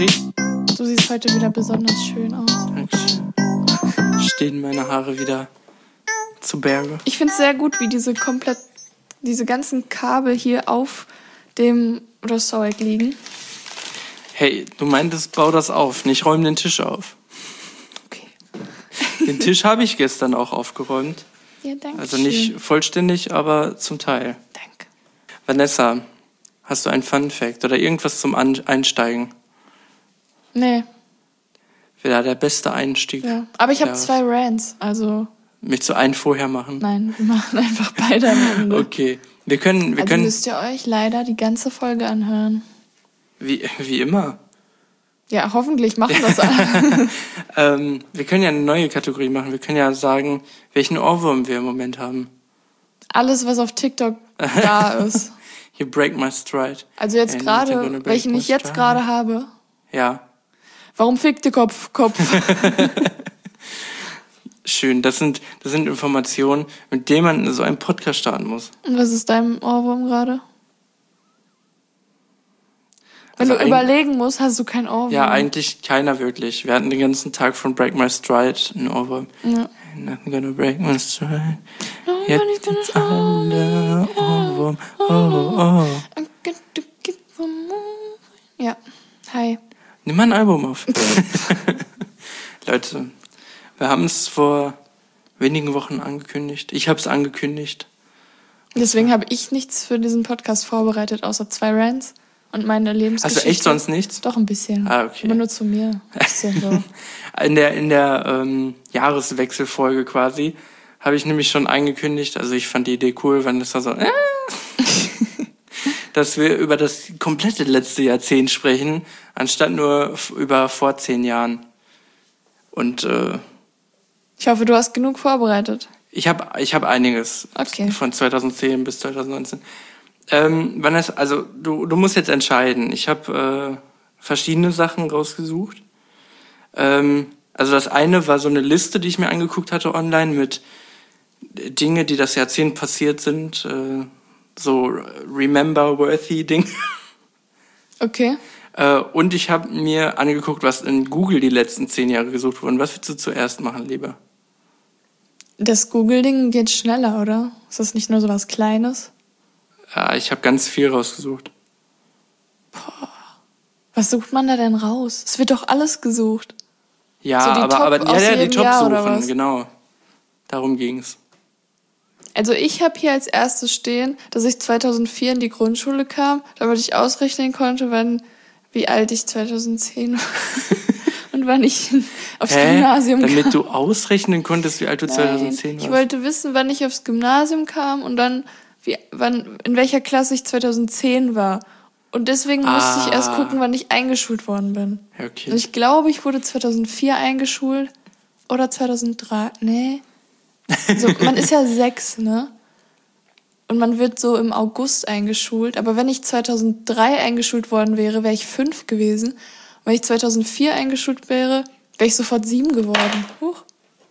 Petri. Du siehst heute wieder besonders schön aus. Dankeschön. Stehen meine Haare wieder zu Berge. Ich finde es sehr gut, wie diese ganzen Kabel hier auf dem Ressort liegen. Hey, du meintest, bau das auf, nicht räum den Tisch auf. Okay. Den Tisch habe ich gestern auch aufgeräumt. Ja, danke. Also nicht vollständig, aber zum Teil. Danke. Vanessa, hast du einen Fun-Fact oder irgendwas zum Einsteigen? Nee. Wäre der beste Einstieg. Ja. Aber ich habe Ja. 2 Rants, also... Möchtest du einen vorher machen? Nein, wir machen einfach beide am Ende. Okay. Wir können, müsst ihr euch leider die ganze Folge anhören. wie immer. Ja, hoffentlich machen das alle. Wir können ja eine neue Kategorie machen. Wir können ja sagen, welchen Ohrwurm wir im Moment haben. Alles, was auf TikTok da ist. You break my stride. Also jetzt And you're gonna gerade, break welchen my ich jetzt stride. gerade habe. Ja, Warum fickt der Kopf? schön. Das sind Informationen, mit denen man so einen Podcast starten muss. Und was ist dein Ohrwurm gerade? Wenn Also du überlegen musst, hast du kein Ohrwurm. Ja, eigentlich keiner wirklich. Wir hatten den ganzen Tag von Break My Stride einen Ohrwurm. Ja. Nothing gonna break my stride. Nobody's Jetzt gonna ist alle Ohrwurm. Oh, oh. Ja, hi. Nimm mal ein Album auf. Leute, wir haben es vor wenigen Wochen angekündigt. Ich habe es angekündigt. Deswegen habe ich nichts für diesen Podcast vorbereitet, außer 2 Rants und meine Lebensgeschichte. Hast du echt sonst nichts? Doch, ein bisschen. Ah, okay. Aber nur zu mir. Ein bisschen so. In der Jahreswechselfolge quasi habe ich nämlich schon angekündigt, also ich fand die Idee cool, wenn das da so, dass wir über das komplette letzte Jahrzehnt sprechen, anstatt nur über vor 10 Jahren. Und Ich hoffe, du hast genug vorbereitet. ich hab einiges Okay. von 2010 bis 2019. Vanessa, also du musst jetzt entscheiden. Ich habe verschiedene Sachen rausgesucht. Also das eine war so eine Liste, die ich mir angeguckt hatte online mit Dinge, die das Jahrzehnt passiert sind. So remember-worthy Dinge. Okay. Und ich habe mir angeguckt, was in Google die letzten 10 Jahre gesucht wurden. Was willst du zuerst machen, lieber? Das Google-Ding geht schneller, oder? Ist das nicht nur so was Kleines? Ja, ich habe ganz viel rausgesucht. Was sucht man da denn raus? Es wird doch alles gesucht. Ja, So die aber Top aus die jedem Top Jahr, oder suchen, was? genau. Darum ging's. Also ich habe hier als erstes stehen, dass ich 2004 in die Grundschule kam, damit ich ausrechnen konnte, wie alt ich 2010 war und wann ich aufs Gymnasium kam. Damit du ausrechnen konntest, wie alt du 2010 warst? Ich wollte wissen, wann ich aufs Gymnasium kam und dann in welcher Klasse ich 2010 war. Und deswegen musste ich erst gucken, wann ich eingeschult worden bin. Ja, okay. Und ich glaube, ich wurde 2004 eingeschult oder 2003. Nee. So, man ist ja 6, ne? Und man wird so im August eingeschult. Aber wenn ich 2003 eingeschult worden wäre, wäre ich 5 gewesen. Und wenn ich 2004 eingeschult wäre, wäre ich sofort 7 geworden. Huch.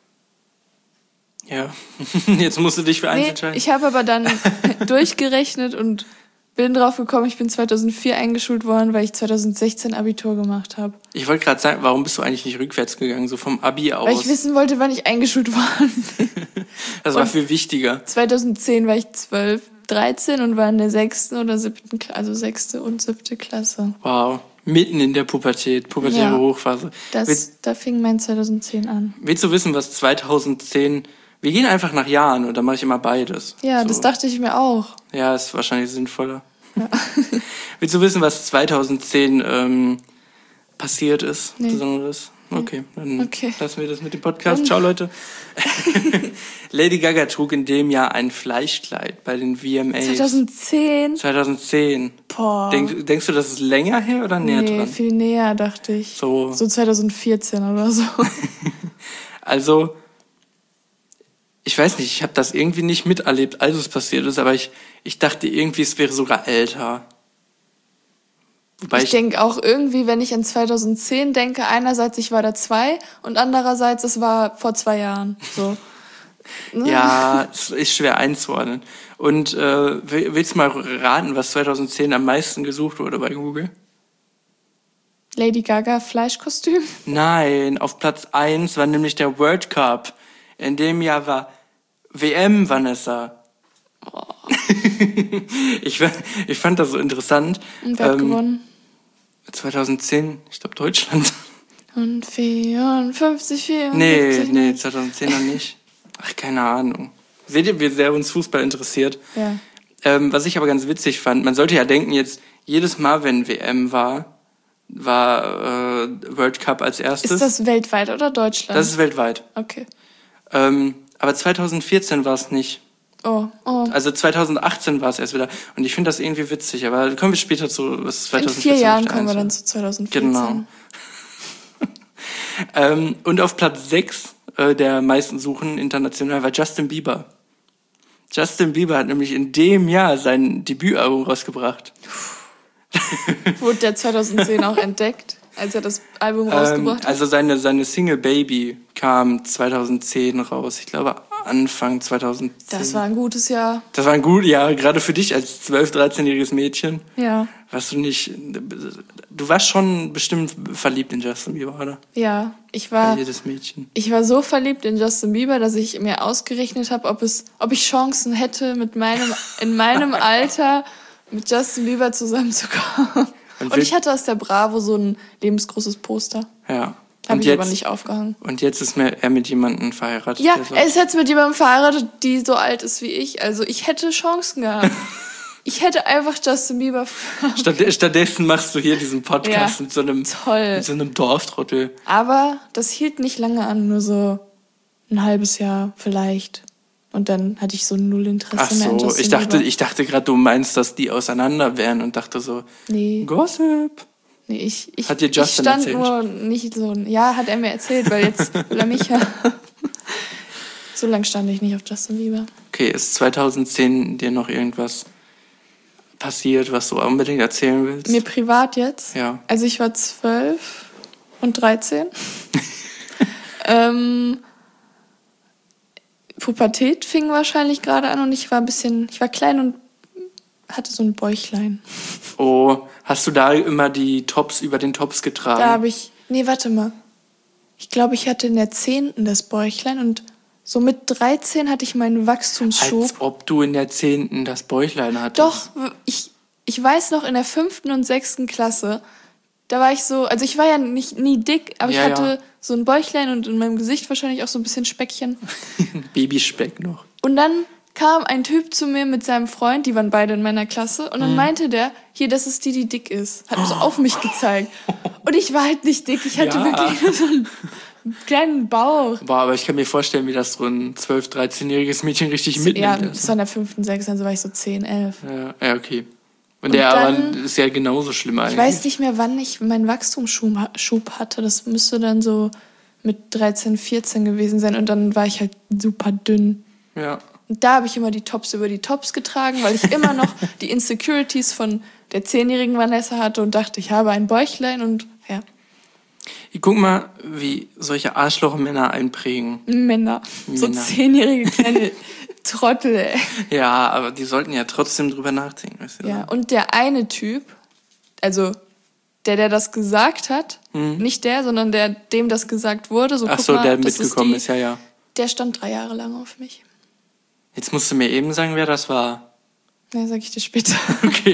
Ja, jetzt musst du dich für eins entscheiden. Ich habe aber dann durchgerechnet und bin drauf gekommen, ich bin 2004 eingeschult worden, weil ich 2016 Abitur gemacht habe. Ich wollte gerade sagen, warum bist du eigentlich nicht rückwärts gegangen, so vom Abi aus? Weil ich wissen wollte, wann ich eingeschult worden bin. Das war viel wichtiger. 2010 war ich 12, 13 und war in der 6. oder 7. Klasse, also 6. und 7. Klasse. Wow, mitten in der pubertäre Ja. Hochphase. Da fing mein 2010 an. Willst du wissen, was 2010... Wir gehen einfach nach Jahren und dann mache ich immer beides. Ja, so. das dachte ich mir auch. Ja, ist wahrscheinlich sinnvoller. Ja. Willst du wissen, was 2010 passiert ist? Nee. Besonderes? Okay, dann Okay. lassen wir das mit dem Podcast. Ciao, Leute. Lady Gaga trug in dem Jahr ein Fleischkleid bei den VMAs. 2010? 2010. Boah. Denkst du, das ist länger her oder näher Nee, dran? viel näher, dachte ich. So 2014 oder so. Also, ich weiß nicht, ich habe das irgendwie nicht miterlebt, als es passiert ist, aber ich dachte irgendwie, es wäre sogar älter. Wobei Ich denke auch irgendwie, wenn ich an 2010 denke, einerseits ich war da 2 und andererseits es war vor 2 Jahren. So. Ja, es ist schwer einzuordnen. Und willst du mal raten, was 2010 am meisten gesucht wurde bei Google? Lady Gaga Fleischkostüm? Nein, auf Platz 1 war nämlich der World Cup. In dem Jahr war WM, Vanessa. Oh. Ich fand das so interessant. Und wer hat gewonnen? 2010, ich glaube Deutschland. Und 54, 54. Nee, 2010 noch nicht. Ach, keine Ahnung. Seht ihr, wie sehr uns Fußball interessiert? Ja. Was ich aber ganz witzig fand, man sollte ja denken, jetzt jedes Mal, wenn WM war World Cup als erstes. Ist das weltweit oder Deutschland? Das ist weltweit. Okay. Aber 2014 war es nicht. Oh. Also 2018 war es erst wieder. Und ich finde das irgendwie witzig, aber da kommen wir später zu, was 2014 In 4 Jahren auf der kommen wir Eins war. dann zu 2014. Genau. Und auf Platz 6 der meisten Suchen international war Justin Bieber. Justin Bieber hat nämlich in dem Jahr sein Debütalbum rausgebracht. Wurde der 2010 auch entdeckt, als er das Album rausgebracht hat? Also seine Single Baby kam 2010 raus. Ich glaube Anfang 2010. Das war ein gutes Jahr. Das war ein gutes Jahr, gerade für dich als 12-, 13-jähriges Mädchen. Ja. Warst du nicht... Du warst schon bestimmt verliebt in Justin Bieber, oder? Ja, ich war Jedes Mädchen. so verliebt in Justin Bieber, dass ich mir ausgerechnet habe, ob ich Chancen hätte, in meinem Alter mit Justin Bieber zusammenzukommen. Und ich hatte aus der Bravo so ein lebensgroßes Poster. Ja. Habe ich aber nicht aufgehangen. Und jetzt ist er mit jemandem verheiratet. Ja, er ist jetzt mit jemandem verheiratet, die so alt ist wie ich. Also ich hätte Chancen gehabt. Ich hätte einfach Justin Bieber... Stattdessen machst du hier diesen Podcast mit so einem Dorftrottel. Aber das hielt nicht lange an, nur so ein halbes Jahr vielleicht. Und dann hatte ich so null Interesse mehr an Justin Bieber. Ich dachte gerade, du meinst, dass die auseinander wären und dachte so, nee. Gossip. Nee, ich hat dir Justin stand erzählt? Nur nicht so... Ja, hat er mir erzählt, weil jetzt will er mich ja... So lange stand ich nicht auf Justin Bieber. Okay, ist 2010 dir noch irgendwas passiert, was du unbedingt erzählen willst? Mir privat jetzt? Ja. Also ich war 12 und 13. Pubertät fing wahrscheinlich gerade an und ich war klein und hatte so ein Bäuchlein. Oh, hast du da immer die Tops über den Tops getragen? Da habe ich... Nee, warte mal. Ich glaube, ich hatte in der 10. das Bäuchlein und so mit 13 hatte ich meinen Wachstumsschub. Als ob du in der 10. das Bäuchlein hattest. Doch, ich weiß noch, in der 5. und 6. Klasse, da war ich so... Also ich war ja nie dick, aber ich hatte so ein Bäuchlein und in meinem Gesicht wahrscheinlich auch so ein bisschen Speckchen. Babyspeck noch. Und dann kam ein Typ zu mir mit seinem Freund, die waren beide in meiner Klasse, und dann meinte der, hier, das ist die dick ist. Hat so auf mich gezeigt. Und ich war halt nicht dick, ich hatte wirklich nur so einen kleinen Bauch. Boah, aber ich kann mir vorstellen, wie das so ein 12-, 13-jähriges Mädchen richtig mitnimmt. Ja, das war in der 5., 6., also war ich so 10, 11. Ja, okay. Und der aber ist ja genauso schlimm eigentlich. Ich weiß nicht mehr, wann ich meinen Wachstumsschub hatte. Das müsste dann so mit 13, 14 gewesen sein. Und dann war ich halt super dünn. Ja. Und da habe ich immer die Tops über die Tops getragen, weil ich immer noch die Insecurities von der 10-jährigen Vanessa hatte und dachte, ich habe ein Bäuchlein und ja. Guck mal, wie solche Arschloch-Männer einprägen. Männer. So 10-jährige kleine Trottel, ey. Ja, aber die sollten ja trotzdem drüber nachdenken. Weißt du? Ja, und der eine Typ, also der das gesagt hat, nicht der, sondern dem das gesagt wurde. So, ach so, der mitgekommen ist, ja. Der stand 3 Jahre lang auf mich. Jetzt musst du mir eben sagen, wer das war. Ja, sag ich dir später. Okay.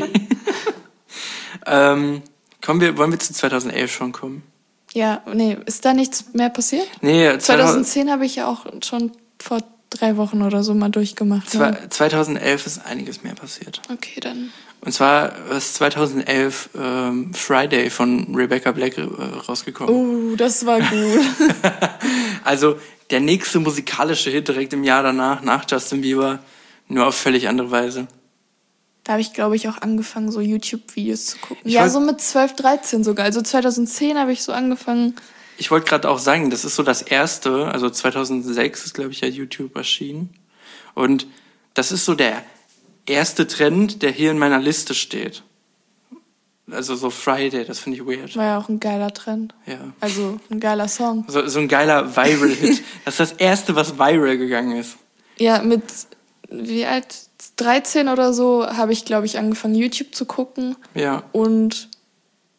Wollen wir zu 2011 schon kommen? Ja, nee, ist da nichts mehr passiert? Nee, 2010 habe ich ja auch schon vor 3 Wochen oder so mal durchgemacht. 2011 ist einiges mehr passiert. Okay, dann. Und zwar ist 2011 Friday von Rebecca Black rausgekommen. Das war gut. Also der nächste musikalische Hit direkt im Jahr danach, nach Justin Bieber, nur auf völlig andere Weise. Da habe ich, glaube ich, auch angefangen, so YouTube-Videos zu gucken. So mit 12, 13 sogar. Also 2010 habe ich so angefangen. Ich wollte gerade auch sagen, das ist so das erste, also 2006 ist, glaube ich, ja YouTube erschienen. Und das ist so der erste Trend, der hier in meiner Liste steht. Also so Friday, das finde ich weird. War ja auch ein geiler Trend. Ja. Also ein geiler Song. So ein geiler Viral-Hit. Das ist das erste, was viral gegangen ist. Ja, mit wie alt? 13 oder so habe ich, glaube ich, angefangen, YouTube zu gucken. Ja. Und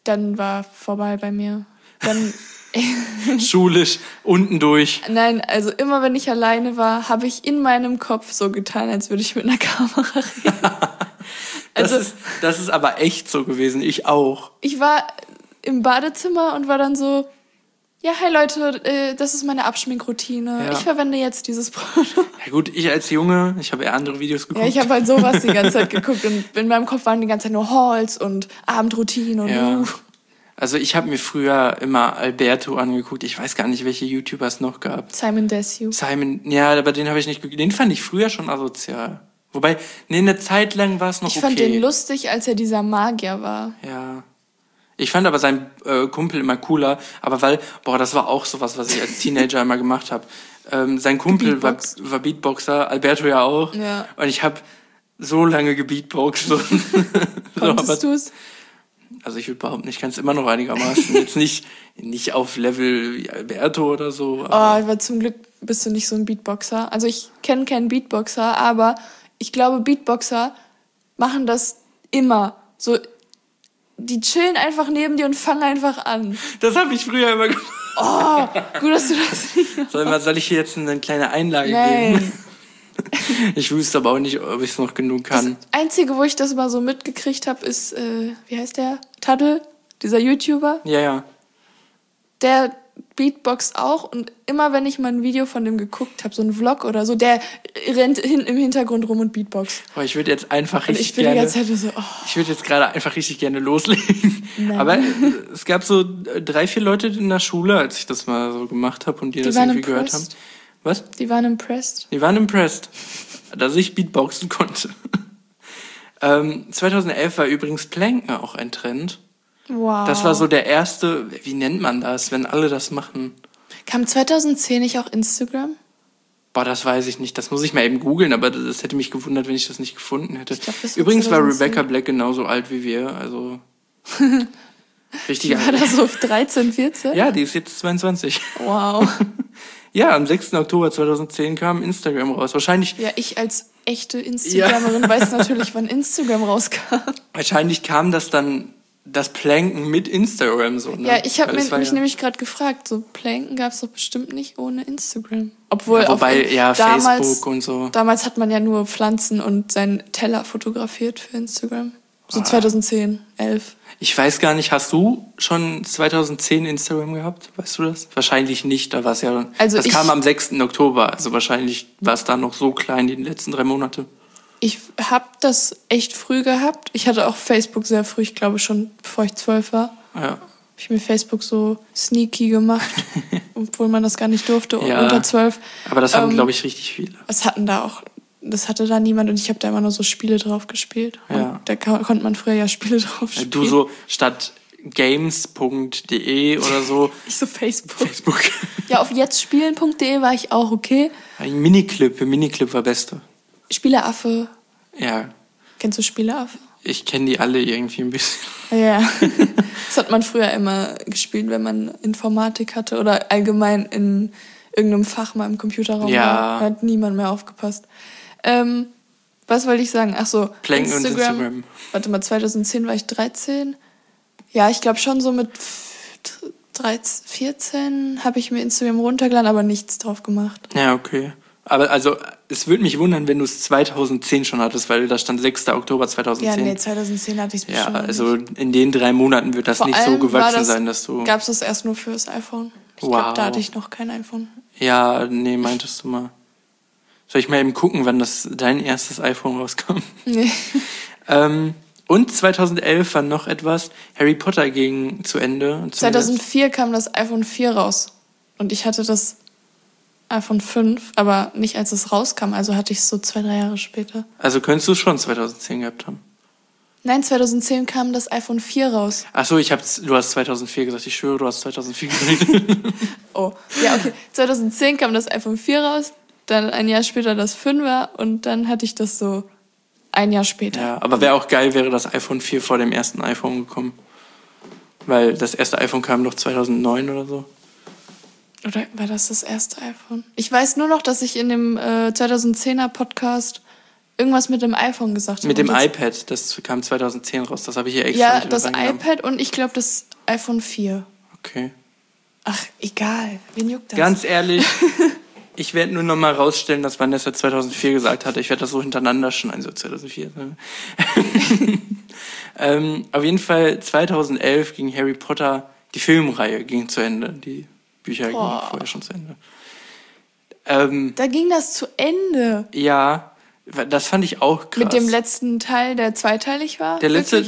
dann war vorbei bei mir. Dann Schulisch, unten durch. Nein, also immer wenn ich alleine war, habe ich in meinem Kopf so getan, als würde ich mit einer Kamera reden. Das ist aber echt so gewesen, ich auch. Ich war im Badezimmer und war dann so, ja, hey Leute, das ist meine Abschminkroutine. Ja. Ich verwende jetzt dieses Produkt. Ja gut, ich als Junge, ich habe eher andere Videos geguckt. Ja, ich habe halt sowas die ganze Zeit geguckt und in meinem Kopf waren die ganze Zeit nur Hauls und Abendroutine und Ja. Also ich habe mir früher immer Alberto angeguckt. Ich weiß gar nicht, welche YouTuber es noch gab. Simon Desue. Simon, ja, aber den habe ich nicht geguckt. Den fand ich früher schon asozial. Wobei, eine Zeit lang war es noch okay. Ich fand den lustig, als er dieser Magier war. Ja. Ich fand aber seinen Kumpel immer cooler, aber das war auch sowas, was ich als Teenager immer gemacht habe. Sein Kumpel war Beatboxer, Alberto ja auch. Ja. Und ich habe so lange gebeatboxt. Konntest du es? Also ich würde behaupten, ich kann es immer noch einigermaßen. Jetzt nicht auf Level wie Alberto oder so. Aber zum Glück bist du nicht so ein Beatboxer. Also ich kenne keinen Beatboxer, aber ich glaube, Beatboxer machen das immer. So, die chillen einfach neben dir und fangen einfach an. Das habe ich früher immer gemacht. Oh, gut, dass du das nicht machst. Soll ich hier jetzt eine kleine Einlage Nein. geben? Ich wüsste aber auch nicht, ob ich es noch genug kann. Das Einzige, wo ich das mal so mitgekriegt habe, ist, wie heißt der? Taddel, dieser YouTuber. Ja. Der Beatboxt auch und immer wenn ich mal ein Video von dem geguckt habe, so ein Vlog oder so, der rennt im Hintergrund rum und Beatboxt. Aber ich würde jetzt einfach und ich bin die ganze Zeit so, Ich würde jetzt gerade einfach richtig gerne loslegen. Nein. Aber es gab so 3, 4 Leute in der Schule, als ich das mal so gemacht habe und die das irgendwie gehört haben. Was? Die waren impressed. Die waren impressed, dass ich Beatboxen konnte. 2011 war übrigens Planken auch ein Trend. Wow. Das war so der erste, wie nennt man das, wenn alle das machen? Kam 2010 nicht auch Instagram? Boah, das weiß ich nicht. Das muss ich mal eben googeln, aber das hätte mich gewundert, wenn ich das nicht gefunden hätte. Ich glaub, das Übrigens war 2010. Rebecca Black genauso alt wie wir, also richtig Die war da so 13, 14? Ja, die ist jetzt 22. Wow. Ja, am 6. Oktober 2010 kam Instagram raus. Wahrscheinlich, Ja, ich als echte Instagramerin weiß natürlich, wann Instagram rauskam. wahrscheinlich kam das Planken mit Instagram so. Ne? Ja, ich habe Weil mich nämlich gerade gefragt, so Planken gab es doch bestimmt nicht ohne Instagram. Obwohl wobei, damals, Facebook und so. Damals hat man ja nur Pflanzen und seinen Teller fotografiert für Instagram. So 2010, 11. Ich weiß gar nicht, hast du schon 2010 Instagram gehabt? Weißt du das? Wahrscheinlich nicht, da war es ja... Also das kam am 6. Oktober, also wahrscheinlich war es da noch so klein, die letzten 3 Monate. Ich habe das echt früh gehabt. Ich hatte auch Facebook sehr früh, ich glaube schon, bevor ich 12 war. Ja. Habe ich mir Facebook so sneaky gemacht, obwohl man das gar nicht durfte, Ja. unter 12. Aber das haben, glaube ich, richtig viele. Das hatte da niemand und ich habe da immer nur so Spiele drauf gespielt. Ja. Und da konnte man früher ja Spiele drauf spielen. Du so statt games.de oder so. Ich so Facebook. Facebook. Ja, auf jetztspielen.de war ich auch okay. Ein Miniclip war beste. Spieleaffe. Ja, Kennst du Spieleaffe? ich kenne die alle irgendwie ein bisschen. Ja. Das hat man früher immer gespielt, wenn man Informatik hatte oder allgemein in irgendeinem Fach mal im Computerraum Ja. war. Da hat niemand mehr aufgepasst. Was wollte ich sagen? Ach so, Planken und Instagram. Warte mal, 2010 war ich 13. Ja, ich glaube schon so mit 13, 14 habe ich mir Instagram runtergeladen, aber nichts drauf gemacht. Ja, okay. Aber also, es würde mich wundern, wenn du es 2010 schon hattest, weil da stand 6. Oktober 2010. Ja, nee, 2010 hatte ich es Ja, bestimmt also nicht. in den 3 Monaten wird das Vor nicht so allem gewachsen sein, dass du... Gab es das erst nur fürs iPhone? Ich Wow. glaube, da hatte ich noch kein iPhone. Ja, nee, meintest du mal. Soll ich mal eben gucken, wann dein erstes iPhone rauskam? Nee. Und 2011 war noch etwas, Harry Potter ging zu Ende. 2004 kam das iPhone 4 raus. Und ich hatte das iPhone 5, aber nicht als es rauskam. Also hatte ich es so 2-3 Jahre später. Also könntest du es schon 2010 gehabt haben? Nein, 2010 kam das iPhone 4 raus. Ach so, du hast 2004 gesagt. Ich schwöre, du hast 2004 gesagt. Oh, ja, okay. 2010 kam das iPhone 4 raus, dann ein Jahr später das 5er und dann hatte ich das so ein Jahr später. Ja, aber wäre auch geil, wäre das iPhone 4 vor dem ersten iPhone gekommen. Weil das erste iPhone kam doch 2009 oder so. Oder war das erste iPhone? Ich weiß nur noch, dass ich in dem 2010er Podcast irgendwas mit dem iPhone gesagt habe. Mit dem iPad, das kam 2010 raus, das habe ich hier extra Ja, nicht das reingenommen. iPad und ich glaube das iPhone 4. Okay. Ach, egal. Wen juckt das? Ganz ehrlich, ich werde nur noch mal rausstellen, dass Vanessa 2004 gesagt hatte. Ich werde das so hintereinander schneiden, so 2004. Auf jeden Fall 2011 ging Harry Potter, die Filmreihe ging zu Ende. Die Bücher gingen vorher schon zu Ende. Da ging das zu Ende. Ja, das fand ich auch krass. Mit dem letzten Teil, der zweiteilig war? Der letzte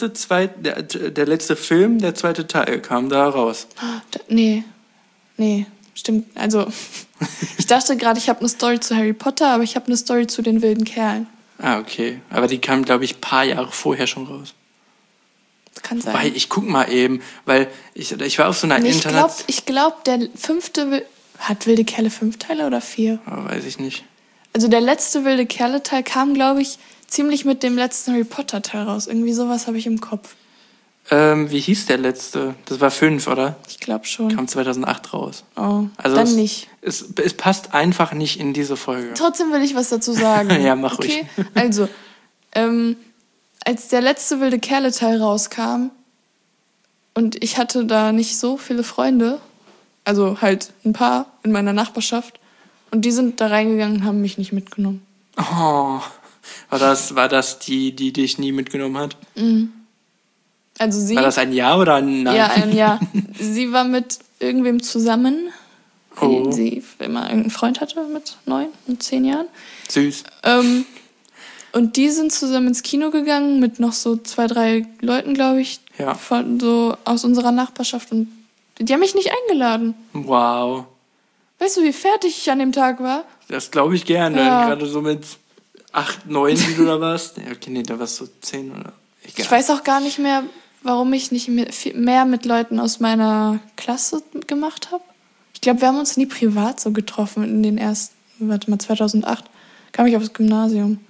Film, der zweite Teil, kam da raus. Nee, stimmt. Also, ich dachte gerade, ich habe eine Story zu Harry Potter, aber ich habe eine Story zu den wilden Kerlen. Ah, okay. Aber die kam, glaube ich, ein paar Jahre vorher schon raus. Das kann sein. Wobei, ich guck mal eben, weil ich war auf so einer Internet... Ich glaube, der 5. Hat wilde Kerle 5 Teile oder 4? Oh, weiß ich nicht. Also der letzte wilde Kerle-Teil kam, glaube ich, ziemlich mit dem letzten Harry Potter-Teil raus. Irgendwie sowas habe ich im Kopf. Wie hieß der letzte? Das war 5, oder? Ich glaube schon. Kam 2008 raus. Oh, also dann nicht. Es passt einfach nicht in diese Folge. Trotzdem will ich was dazu sagen. Ja, mach ruhig. Also, als der letzte wilde Kerle-Teil rauskam und ich hatte da nicht so viele Freunde, also halt ein paar in meiner Nachbarschaft, und die sind da reingegangen und haben mich nicht mitgenommen. Oh, war das die dich nie mitgenommen hat? Mhm. Also sie... War das ein Ja oder ein Nein? Ja, ein Ja. Sie war mit irgendwem zusammen, Oh. sie immer irgendeinen Freund hatte mit 9 und 10 Jahren. Süß. Und die sind zusammen ins Kino gegangen mit noch so 2, 3 Leuten, glaube ich, Ja. so aus unserer Nachbarschaft. Und die haben mich nicht eingeladen. Wow. Weißt du, wie fertig ich an dem Tag war? Das glaube ich gerne. Ja. Gerade so mit 8, 9, wie du da warst. Ja, okay, nee, da warst du 10 oder... Egal. Ich weiß auch gar nicht mehr, warum ich nicht mehr mit Leuten aus meiner Klasse gemacht habe. Ich glaube, wir haben uns nie privat so getroffen in den ersten... 2008 kam ich aufs Gymnasium.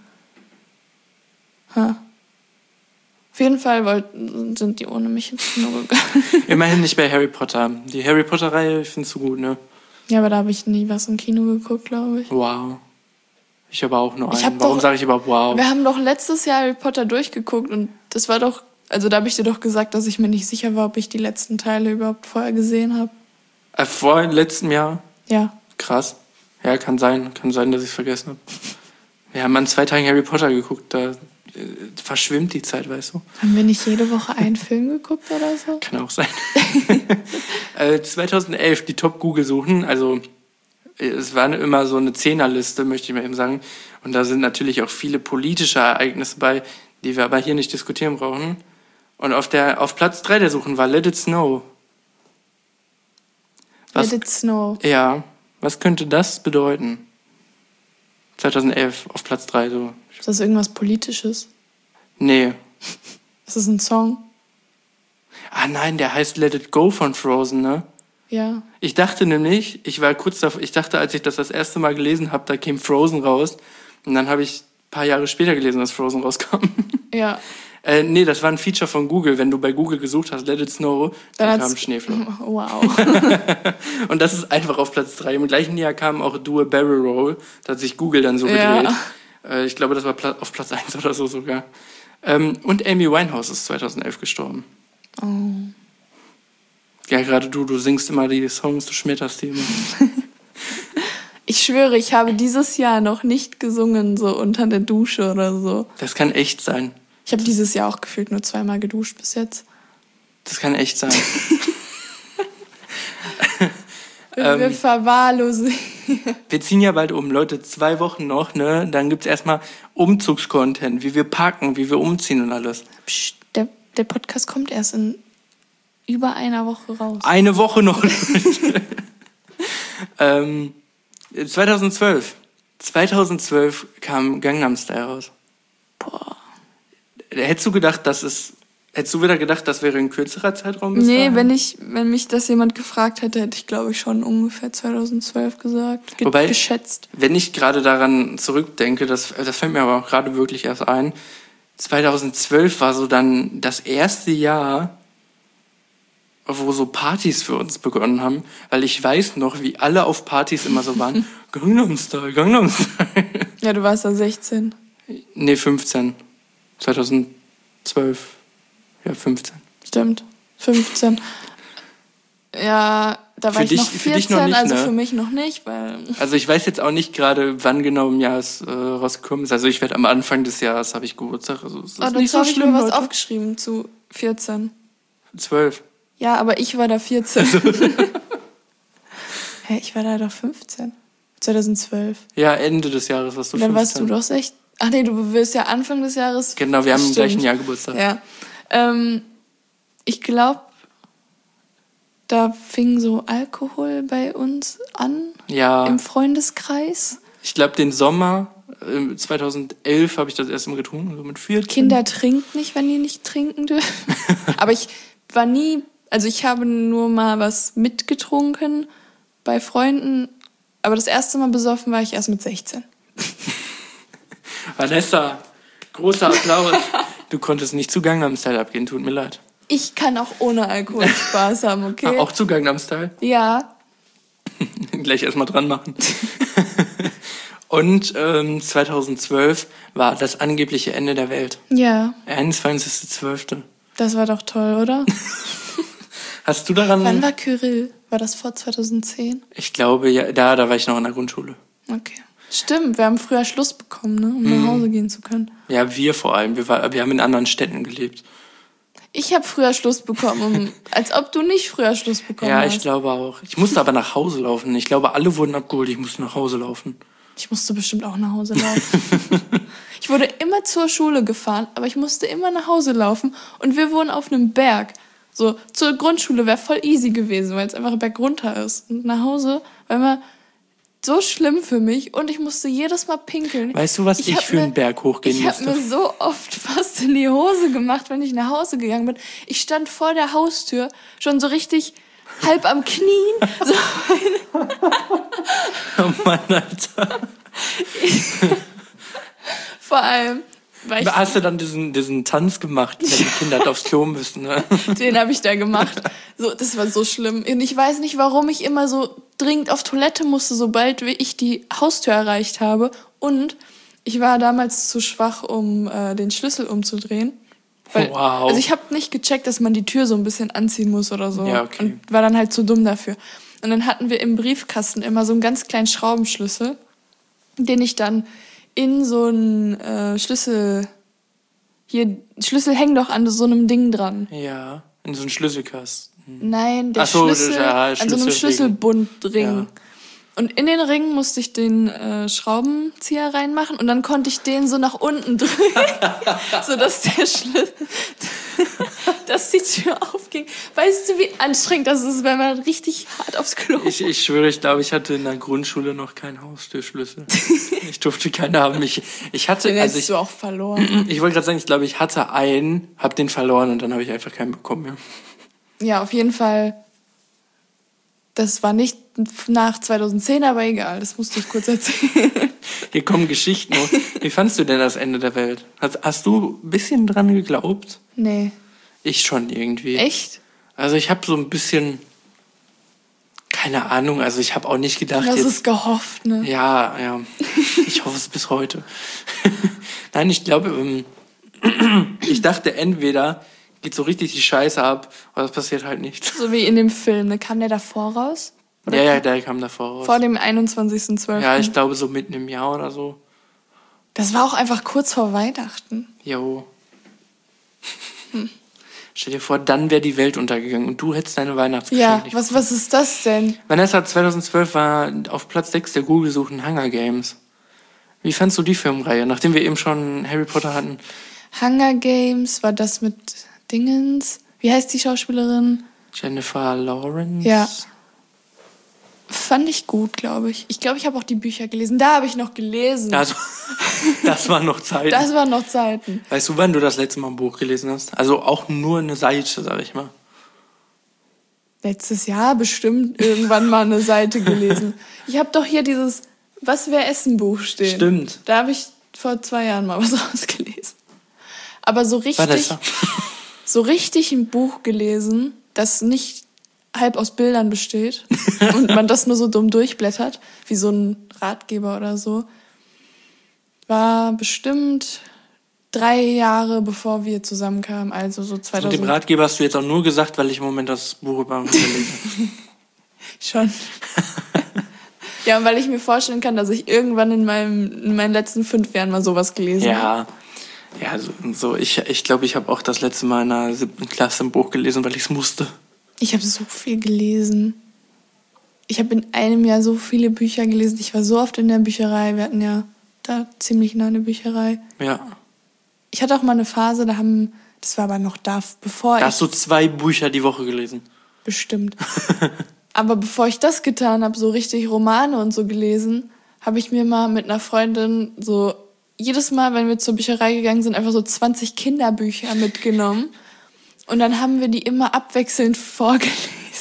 Auf jeden Fall sind die ohne mich ins Kino gegangen. Immerhin nicht bei Harry Potter. Die Harry Potter-Reihe findest du gut, ne? Ja, aber da habe ich nie was im Kino geguckt, glaube ich. Wow. Ich habe auch nur Ich einen. hab Warum doch- sage ich überhaupt wow? Wir haben doch letztes Jahr Harry Potter durchgeguckt und das war doch... Also da habe ich dir doch gesagt, dass ich mir nicht sicher war, ob ich die letzten Teile überhaupt vorher gesehen habe. Vor letztem Jahr? Ja. Krass. Ja, kann sein, dass ich es vergessen habe. Wir haben an 2 Tagen Harry Potter geguckt, da verschwimmt die Zeit, weißt du? Haben wir nicht jede Woche einen Film geguckt oder so? Kann auch sein. 2011 die Top-Google-Suchen, also es war immer so eine 10er-Liste, möchte ich mal eben sagen. Und da sind natürlich auch viele politische Ereignisse bei, die wir aber hier nicht diskutieren brauchen. Und auf Platz 3 der Suchen war Let It Snow. Let It Snow. Ja, was könnte das bedeuten? 2011 auf Platz 3 so. Ist das irgendwas Politisches? Nee. Ist das ein Song? Ah nein, der heißt Let It Go von Frozen, ne? Ja. Ich dachte nämlich, ich war kurz davor, ich dachte, als ich das erste Mal gelesen habe, da käme Frozen raus. Und dann habe ich ein paar Jahre später gelesen, dass Frozen rauskam. Ja. Nee, das war ein Feature von Google. Wenn du bei Google gesucht hast, Let It Snow, dann kam Schneeflocke. Wow. Und das ist einfach auf Platz 3. Im gleichen Jahr kam auch Do a Barrel Roll. Da hat sich Google dann so gedreht. Ich glaube, das war auf Platz 1 oder so sogar. Und Amy Winehouse ist 2011 gestorben. Oh. Ja, gerade du singst immer die Songs, du schmetterst die immer. Ich schwöre, ich habe dieses Jahr noch nicht gesungen, so unter der Dusche oder so. Das kann echt sein. Ich habe dieses Jahr auch gefühlt nur 2-mal geduscht bis jetzt. Das kann echt sein. Wir verwahrlosen. Wir ziehen ja bald um, Leute, 2 Wochen noch, ne? Dann gibt's erstmal Umzugscontent, wie wir packen, wie wir umziehen und alles. Psst, der Podcast kommt erst in über einer Woche raus. Eine Woche noch. 2012 kam Gangnam Style raus. Boah. Hättest du wieder gedacht, das wäre ein kürzerer Zeitraum? bis Nee, dahin? wenn mich das jemand gefragt hätte, hätte ich, glaube ich, schon ungefähr 2012 gesagt. Wobei, Geschätzt. wenn ich gerade daran zurückdenke, das fällt mir aber auch gerade wirklich erst ein, 2012 war so dann das erste Jahr, wo so Partys für uns begonnen haben, weil ich weiß noch, wie alle auf Partys immer so waren, Gangnam Style, Gangnam Style. Ja, du warst da 16. Nee, 15. 2012. Ja, 15. Stimmt, 15. Ja, da war Für ich dich- noch für 14, dich noch nicht, also ne? für mich noch nicht, weil... Also ich weiß jetzt auch nicht gerade, wann genau im Jahr es rausgekommen ist. Also ich werde am Anfang des Jahres habe ich Geburtstag. Also es ist Oh, nicht dazu so habe ich schlimm, mir was Leute. aufgeschrieben zu 14. 12. Ja, aber ich war da 14. Hä, ich war da doch 15. 2012. Ja, Ende des Jahres warst du Und dann 15. warst du doch 16. Ach nee, du wirst ja Anfang des Jahres. Genau, wir haben im Stimmt. gleichen Jahr Geburtstag. Ja. Ich glaube, da fing so Alkohol bei uns an Ja, im Freundeskreis. ich glaube den Sommer 2011 habe ich das erste Mal getrunken, so mit 14. Kinder trinken nicht, wenn die nicht trinken dürfen. Aber ich war nie, also ich habe nur mal was mitgetrunken bei Freunden, aber das erste Mal besoffen war ich erst mit 16. Vanessa, großer Applaus. Du konntest nicht zu Gangnam Style abgehen, tut mir leid. Ich kann auch ohne Alkohol Spaß haben, okay? Auch zu Gangnam Style? Ja, Gleich erstmal dran machen. Und 2012 war das angebliche Ende der Welt. ja, 21.12. das war doch toll, oder? Hast du daran... Wann war Kyrill? War das vor 2010? Ich glaube, ja, da war ich noch in der Grundschule. Okay. Stimmt, wir haben früher Schluss bekommen, ne, um nach Hause gehen zu können. Ja, wir vor allem. Wir haben in anderen Städten gelebt. Ich habe früher Schluss bekommen, als ob du nicht früher Schluss bekommen Ja, hast. ich glaube auch. Ich musste aber nach Hause laufen. Ich glaube, alle wurden abgeholt. Ich musste nach Hause laufen. Ich musste bestimmt auch nach Hause laufen. Ich wurde immer zur Schule gefahren, aber ich musste immer nach Hause laufen. Und wir wohnen auf einem Berg. So, zur Grundschule wäre voll easy gewesen, weil es einfach ein Berg runter ist. Und nach Hause war immer so schlimm für mich und ich musste jedes Mal pinkeln. Weißt du, was ich hab für einen Berg hochgehen Ich habe musste? mir so oft fast in die Hose gemacht, wenn ich nach Hause gegangen bin. Ich stand vor der Haustür, schon so richtig halb am Knien. So, Oh Mann, Alter. vor allem, weil ich Hast du dann diesen Tanz gemacht, wenn die Kinder aufs Klo müssen? Ne? Den habe ich da gemacht. So, das war so schlimm. Und ich weiß nicht, warum ich immer so dringend auf Toilette musste, sobald ich die Haustür erreicht habe. Und ich war damals zu schwach, um den Schlüssel umzudrehen. Wow. Also ich habe nicht gecheckt, dass man die Tür so ein bisschen anziehen muss oder so. Ja, okay. Und war dann halt zu dumm dafür. Und dann hatten wir im Briefkasten immer so einen ganz kleinen Schraubenschlüssel, den ich dann in so einen Schlüssel... Hier, Schlüssel hängen doch an so einem Ding dran. Ja, in so einen Schlüsselkasten. Nein, der Ach so, Schlüssel ja, an so einem Schlüsselring. Schlüsselbundring. Ja. Und in den Ring musste ich den Schraubenzieher reinmachen und dann konnte ich den so nach unten drücken, sodass der Schlüssel, dass die Tür aufging. Weißt du, wie anstrengend das ist, wenn man richtig hart aufs Klo muss? Ich schwöre, ich glaube, ich hatte in der Grundschule noch keinen Haustürschlüssel. Ich durfte keinen haben. Ich hatte, Den also hättest du auch verloren. ich wollte gerade sagen, ich glaube, ich hatte einen, habe den verloren und dann habe ich einfach keinen bekommen mehr. Ja, auf jeden Fall. Das war nicht nach 2010, aber egal, das musste ich kurz erzählen. Hier kommen Geschichten. Wie fandst du denn das Ende der Welt? Hast du ein bisschen dran geglaubt? Nee. Ich schon irgendwie. Echt? Also ich habe so ein bisschen, keine Ahnung, also ich habe auch nicht gedacht, Du hast jetzt, es gehofft, ne? ja, ich hoffe es bis heute. Nein, ich glaube, ich dachte entweder geht so richtig die Scheiße ab, aber das passiert halt nicht. So wie in dem Film, ne? Kam der davor raus? Ja, der kam davor raus. Vor dem 21.12. Ja, ich glaube so mitten im Jahr oder so. Das war auch einfach kurz vor Weihnachten. Jo. Stell dir vor, dann wäre die Welt untergegangen und du hättest deine Weihnachtsgeschenke Ja, nicht. was ist das denn? Vanessa, 2012 war auf Platz 6 der Google-Suchen Hunger Games. Wie fandst du die Filmreihe, nachdem wir eben schon Harry Potter hatten? Hunger Games, war das mit Dingens? Wie heißt die Schauspielerin? Jennifer Lawrence? Ja. Fand ich gut, glaube ich. Ich glaube, ich habe auch die Bücher gelesen. Da habe ich noch gelesen. Also, das waren noch Zeiten. Das waren noch Zeiten. Weißt du, wann du das letzte Mal ein Buch gelesen hast? Also auch nur eine Seite, sag ich mal. Letztes Jahr bestimmt irgendwann mal eine Seite gelesen. Ich habe doch hier dieses Was wir essen Buch stehen. Stimmt. Da habe ich vor 2 Jahren mal was rausgelesen. Aber so Vanessa. richtig ein Buch gelesen, das nicht halb aus Bildern besteht und man das nur so dumm durchblättert, wie so ein Ratgeber oder so. war bestimmt 3 Jahre, bevor wir zusammenkamen, also so Mit 2000. dem Ratgeber hast du jetzt auch nur gesagt, weil ich im Moment das Buch über lese. Schon. Ja, und weil ich mir vorstellen kann, dass ich irgendwann in meinen letzten 5 Jahren mal sowas gelesen habe. Ja, so ich glaube, ich habe auch das letzte Mal in der 7. Klasse ein Buch gelesen, weil ich es musste. Ich habe so viel gelesen. Ich habe in einem Jahr so viele Bücher gelesen. Ich war so oft in der Bücherei. Wir hatten ja da ziemlich nah eine Bücherei. Ja. Ich hatte auch mal eine Phase, das war aber noch bevor Da hast du 2 Bücher die Woche gelesen. Bestimmt. Aber bevor ich das getan habe, so richtig Romane und so gelesen, habe ich mir mal mit einer Freundin so jedes Mal, wenn wir zur Bücherei gegangen sind, einfach so 20 Kinderbücher mitgenommen. Und dann haben wir die immer abwechselnd vorgelesen.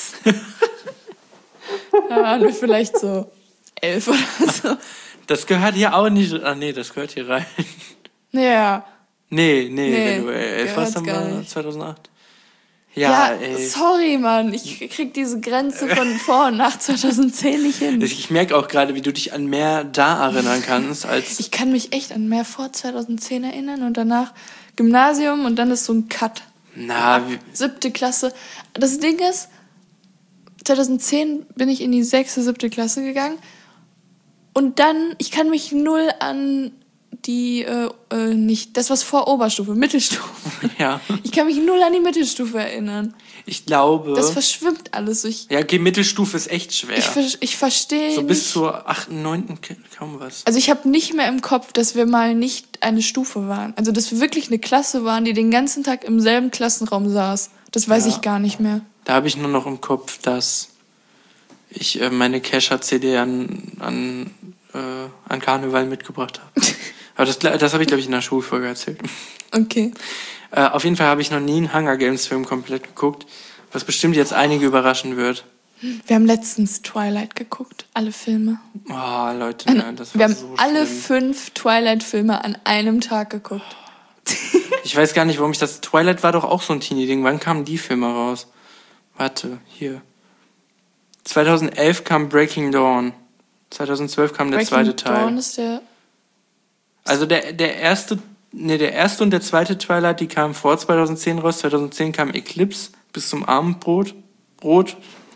Da waren wir vielleicht so 11 oder so. Das gehört hier auch nicht. Ah, nee, das gehört hier rein. Ja. Nee, wenn du 11 warst, gehört's dann gar war nicht. 2008. Ja, ey. sorry, Mann. Ich krieg diese Grenze von vor und nach 2010 nicht hin. Ich merke auch gerade, wie du dich an mehr da erinnern kannst, als... Ich kann mich echt an mehr vor 2010 erinnern und danach Gymnasium und dann ist so ein Cut. Na, 7. Klasse. Das Ding ist, 2010 bin ich in die 6., 7. Klasse gegangen und dann, ich kann mich null an die, nicht, das was vor Oberstufe, Mittelstufe. ja. Ich kann mich null an die Mittelstufe erinnern. Ich glaube... Das verschwimmt alles. Ja, okay, Mittelstufe ist echt schwer. Ich verstehe So nicht. bis zur 8., 9. kaum was. Also ich habe nicht mehr im Kopf, dass wir mal nicht eine Stufe waren. Also dass wir wirklich eine Klasse waren, die den ganzen Tag im selben Klassenraum saß. Das weiß ich gar nicht mehr. Da habe ich nur noch im Kopf, dass ich meine Kescher-CD an Karneval mitgebracht habe. Aber das habe ich, glaube ich, in der Schulfolge erzählt. Okay. Auf jeden Fall habe ich noch nie einen Hunger Games Film komplett geguckt, was bestimmt jetzt einige überraschen wird. Wir haben letztens Twilight geguckt, alle Filme. Oh, Leute, nein, das war Wir haben so alle schlimm. 5 Twilight-Filme an einem Tag geguckt. Ich weiß gar nicht, warum ich das... Twilight war doch auch so ein Teenie-Ding. Wann kamen die Filme raus? Warte, hier. 2011 kam Breaking Dawn. 2012 kam der zweite Teil. Dawn ist der... Also der erste und der zweite Twilight, die kamen vor 2010 raus. 2010 kam Eclipse bis zum Abendbrot. Und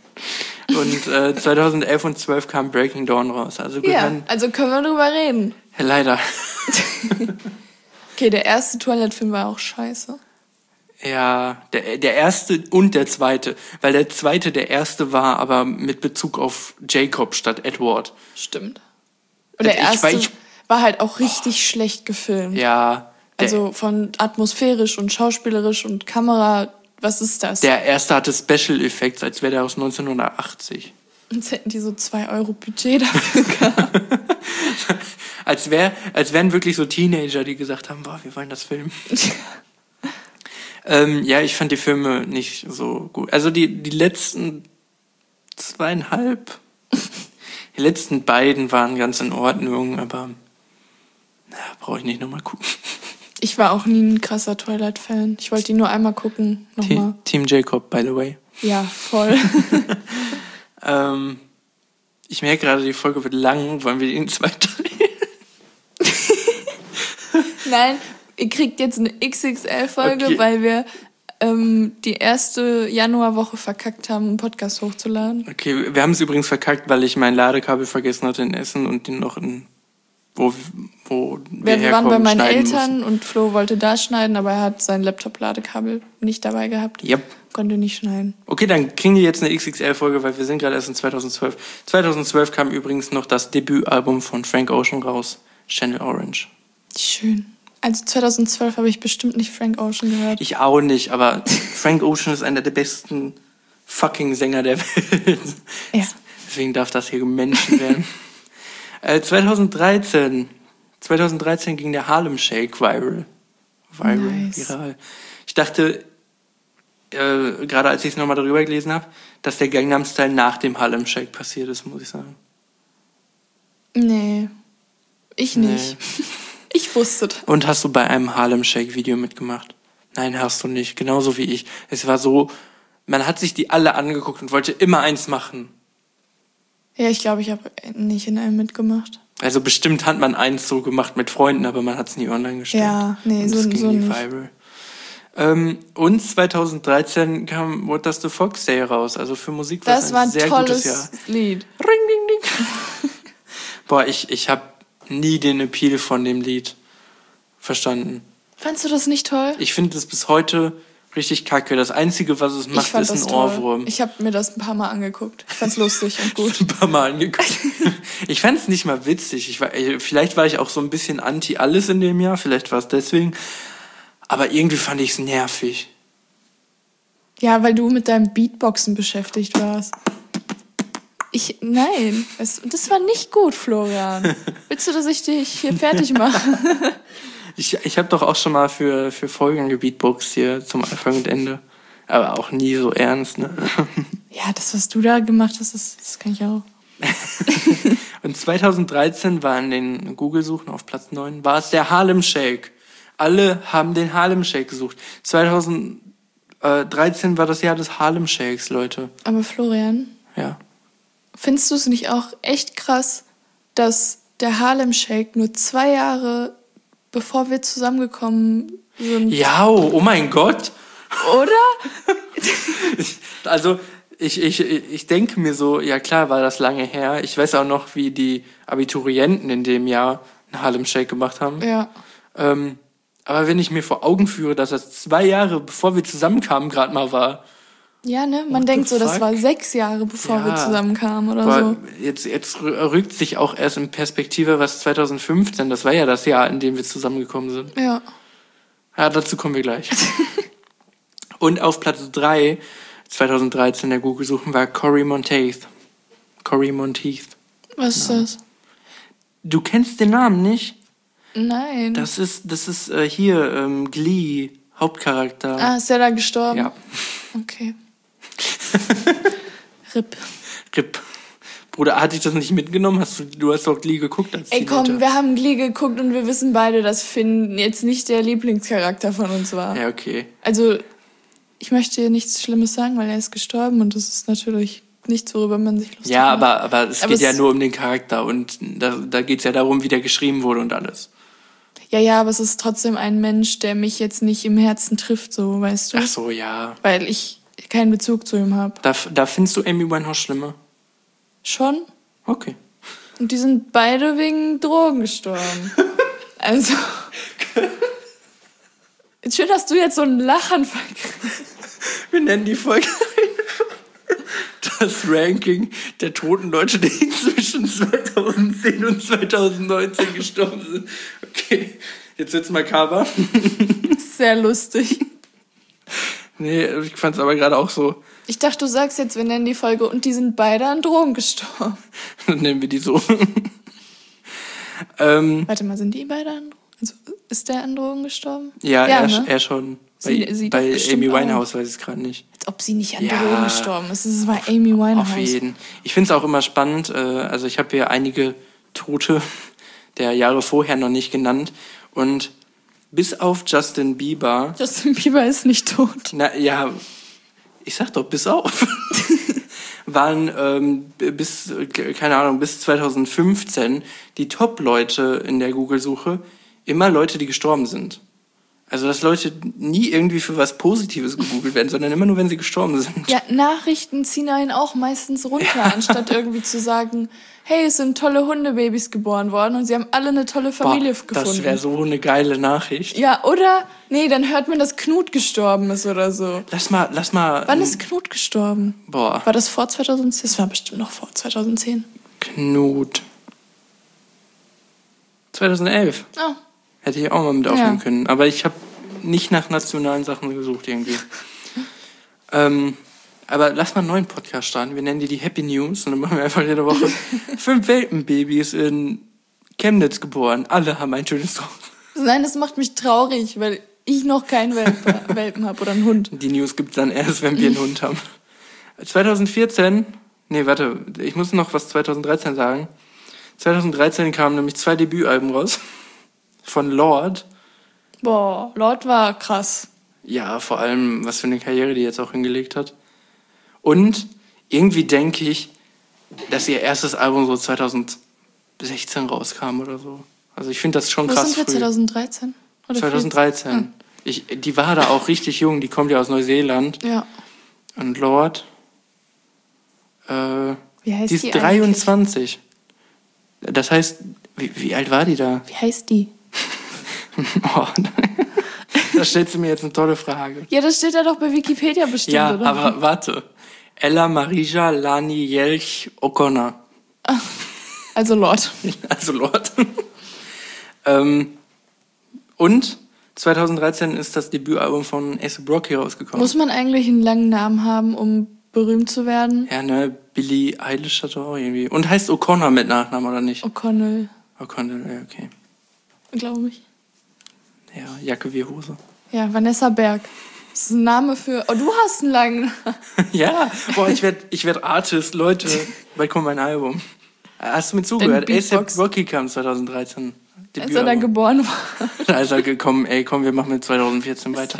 2011 und 12 kam Breaking Dawn raus. Also also können wir drüber reden. Ja, leider. Okay, der erste Twilight-Film war auch scheiße. Ja, der erste und der zweite. Weil der zweite der erste war, aber mit Bezug auf Jacob statt Edward. Stimmt. Und der erste war halt auch richtig schlecht gefilmt. Ja. Also von atmosphärisch und schauspielerisch und Kamera, was ist das? Der erste hatte Special Effects, als wäre der aus 1980. Als hätten die so 2 Euro Budget dafür gehabt. als wären wirklich so Teenager, die gesagt haben, boah, wir wollen das filmen. Ja, ich fand die Filme nicht so gut. Also die letzten 2,5, die letzten beiden waren ganz in Ordnung, aber brauche ich nicht nochmal gucken. Ich war auch nie ein krasser Twilight-Fan. Ich wollte die nur einmal gucken. Nochmal. Team Jacob, by the way. Ja, voll. Ich merke gerade, die Folge wird lang. Wollen wir die in 2 teilen? Nein, ihr kriegt jetzt eine XXL-Folge, Okay. weil wir die erste Januarwoche verkackt haben, einen Podcast hochzuladen. Okay, wir haben es übrigens verkackt, weil ich mein Ladekabel vergessen hatte in Essen und den noch wo wir Wir waren bei herkommen, meinen schneiden Eltern mussten. und Flo wollte da schneiden, aber er hat sein Laptop-Ladekabel nicht dabei gehabt. Yep. Konnte nicht schneiden. Okay, dann kriegen die jetzt eine XXL-Folge, weil wir sind gerade erst in 2012. 2012 kam übrigens noch das Debütalbum von Frank Ocean raus, Channel Orange. Schön. Also 2012 habe ich bestimmt nicht Frank Ocean gehört. Ich auch nicht, aber Frank Ocean ist einer der besten fucking Sänger der Welt. Ja. Deswegen darf das hier gemenschen werden. 2013 ging der Harlem Shake viral. Nice. Viral. Ich dachte, gerade als ich es nochmal darüber gelesen habe, dass der Gangnam Style nach dem Harlem Shake passiert ist, muss ich sagen. Nee, ich nicht. Nee. Ich wusste das. Und hast du bei einem Harlem Shake Video mitgemacht? Nein, hast du nicht. Genauso wie ich. Es war so, man hat sich die alle angeguckt und wollte immer eins machen. Ja, ich glaube, ich habe nicht in einem mitgemacht. Also bestimmt hat man eins so gemacht mit Freunden, aber man hat es nie online gestellt. Ja, nee, Und so, das ging so nie nicht. viral. Und 2013 kam What Does the Fox Say raus. Also für Musik war es Das war ein ein sehr gutes Jahr. tolles Lied. Ring, ding, ding. Boah, ich habe nie den Appeal von dem Lied verstanden. Fandst du das nicht toll? Ich finde es bis heute richtig kacke. Das Einzige, was es macht, ist ein Ohrwurm. Ich habe mir das ein paar Mal angeguckt. Ich fand's lustig und gut. Ein paar Mal angeguckt. Ich fand es nicht mal witzig. Vielleicht war ich auch so ein bisschen anti alles in dem Jahr. Vielleicht war es deswegen. Aber irgendwie fand ich es nervig. Ja, weil du mit deinem Beatboxen beschäftigt warst. Nein, das war nicht gut, Florian. Willst du, dass ich dich hier fertig mache? Ich habe doch auch schon mal für Folgen gebeatboxt hier zum Anfang und Ende. Aber auch nie so ernst, ne? Ja, das, was du da gemacht hast, das kann ich auch. Und 2013 war in den Google-Suchen auf Platz 9, war es der Harlem Shake. Alle haben den Harlem Shake gesucht. 2013 war das Jahr des Harlem Shakes, Leute. Aber Florian, Ja. findest du es nicht auch echt krass, dass der Harlem Shake nur 2 Jahre bevor wir zusammengekommen sind? Ja, oh mein Gott. Oder? Also, ich denke mir so, ja klar war das lange her. Ich weiß auch noch, wie die Abiturienten in dem Jahr einen Harlem Shake gemacht haben. Ja. Aber wenn ich mir vor Augen führe, dass das 2 Jahre, bevor wir zusammenkamen, gerade mal war. Ja, ne? Man What denkt the so, das fuck? war 6 Jahre, bevor Ja. wir zusammenkamen oder Aber so. jetzt rückt sich auch erst in Perspektive, was 2015, das war ja das Jahr, in dem wir zusammengekommen sind. Ja. Ja, dazu kommen wir gleich. Und auf Platz 3, 2013 der Google-Suchen, war Cory Monteith. Cory Monteith. Was ist das? Du kennst den Namen nicht? Nein. Das ist hier Glee, Hauptcharakter. Ah, ist der da gestorben? Ja. Okay. RIP. RIP. Bruder, hatte ich das nicht mitgenommen? Du hast doch Glee geguckt als Ey, Teenager. komm, wir haben Glee geguckt und wir wissen beide, dass Finn jetzt nicht der Lieblingscharakter von uns war. Ja, okay. Also, ich möchte hier nichts Schlimmes sagen, weil er ist gestorben und das ist natürlich nichts, worüber man sich lustig Ja, macht. aber es geht ja nur um den Charakter und da geht es ja darum, wie der geschrieben wurde und alles. Ja, aber es ist trotzdem ein Mensch, der mich jetzt nicht im Herzen trifft, so, weißt du? Ach so, ja. Weil ich keinen Bezug zu ihm habe. Da findest du Amy Winehouse schlimmer? Schon? Okay. Und die sind beide wegen Drogen gestorben. Also. Schön, dass du jetzt so einen Lachanfall kriegst. Wir nennen die Folge das Ranking der toten Leute, die zwischen 2010 und 2019 gestorben sind. Okay, jetzt wird's makaber. Sehr lustig. Nee, ich fand's aber gerade auch so. Ich dachte, du sagst jetzt, wir nennen die Folge und die sind beide an Drogen gestorben. Dann nennen wir die so. Warte mal, sind die beide an Drogen? Also, ist der an Drogen gestorben? Ja, ne? er schon. Sie doch Bei bestimmt Amy auch. Winehouse weiß ich es gerade nicht. Als ob sie nicht an Ja. Drogen gestorben ist. Es war Amy Winehouse. Auf jeden. Ich finde es auch immer spannend. Also ich habe hier einige Tote der Jahre vorher noch nicht genannt. Und bis auf Justin Bieber, Justin Bieber ist nicht tot. na ja, ich sag doch bis auf, waren bis 2015 die Top-Leute in der Google-Suche immer Leute, die gestorben sind. Also, dass Leute nie irgendwie für was Positives gegoogelt werden, sondern immer nur, wenn sie gestorben sind. Ja, Nachrichten ziehen einen auch meistens runter, anstatt irgendwie zu sagen, hey, es sind tolle Hundebabys geboren worden und sie haben alle eine tolle Familie gefunden. Das wäre so eine geile Nachricht. Ja, oder? Nee, dann hört man, dass Knut gestorben ist oder so. Lass mal. Wann ist Knut gestorben? Boah, War das vor 2010? Das war bestimmt noch vor 2010. Knut. 2011. Oh, Hätte ich auch mal mit aufnehmen Ja. können. Aber ich habe nicht nach nationalen Sachen gesucht irgendwie. Aber lass mal einen neuen Podcast starten. Wir nennen die Happy News und dann machen wir einfach jede Woche 5 Welpenbabys in Chemnitz geboren. Alle haben ein schönes Haus. nein, das macht mich traurig, weil ich noch keinen Welpen habe oder einen Hund. Die News gibt's dann erst, wenn wir einen Hund haben. 2014, nee, warte, ich muss noch was 2013 sagen. 2013 kamen nämlich 2 Debütalben raus von Lorde. Boah, Lord war krass. Ja, vor allem, was für eine Karriere die jetzt auch hingelegt hat. Und irgendwie denke ich, dass ihr erstes Album so 2017 16 rauskam oder so. Also ich finde das schon Wo krass sind wir, früh. 2013? Oder 2013. Die war da auch richtig jung, die kommt ja aus Neuseeland. Ja. Und Lord, Wie heißt die ist die 23. Das heißt, wie alt war die da? Wie heißt die? Oh, nein. Da stellst du mir jetzt eine tolle Frage. Ja, das steht ja doch bei Wikipedia bestimmt, Ja, oder? aber warte. Ella Marija Lani Jelch O'Connor. Also Lord. Also Lord. Und 2013 ist das Debütalbum von A$AP Rocky rausgekommen. Muss man eigentlich einen langen Namen haben, um berühmt zu werden? Ja, ne, Billie Eilish hat auch irgendwie. Und heißt O'Connor mit Nachnamen, oder nicht? O'Connell, O'Connell, ja, okay. glaube ich. Ja, Jacke wie Hose. Ja, Vanessa Berg. Das ist ein Name für... Oh, du hast einen langen... Ja, boah, ich werd Artist, Leute. Bald kommt mein Album. Hast du mir zugehört? A$AP Rocky kam 2013. Als er da geboren war. Da ist er gekommen, komm, wir machen mit 2014 weiter.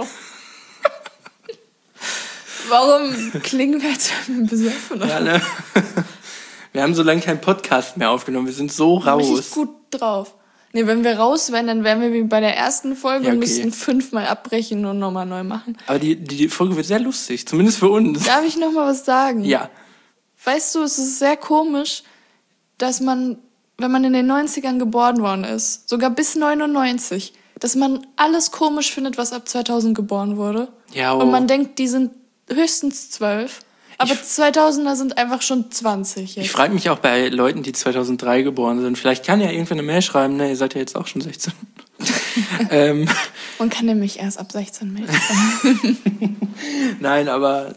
Warum klingen wir jetzt besoffen? Ja, ne? Wir haben so lange keinen Podcast mehr aufgenommen. Wir sind so raus. Richtig gut drauf. Nee, wenn wir raus wären, dann wären wir wie bei der ersten Folge Ja, und okay. müssten 5-mal abbrechen und nochmal neu machen. Aber die Folge wird sehr lustig, zumindest für uns. Darf ich nochmal was sagen? Ja. Weißt du, es ist sehr komisch, dass man, wenn man in den 90ern geboren worden ist, sogar bis 99, dass man alles komisch findet, was ab 2000 geboren wurde. Ja, oh. Und man denkt, die sind höchstens 12. Aber 2000er sind einfach schon 20 jetzt. Ich frage mich auch bei Leuten, die 2003 geboren sind. Vielleicht kann ja irgendwer eine Mail schreiben, ne, ihr seid ja jetzt auch schon 16. Man kann nämlich erst ab 16 melden. Nein, aber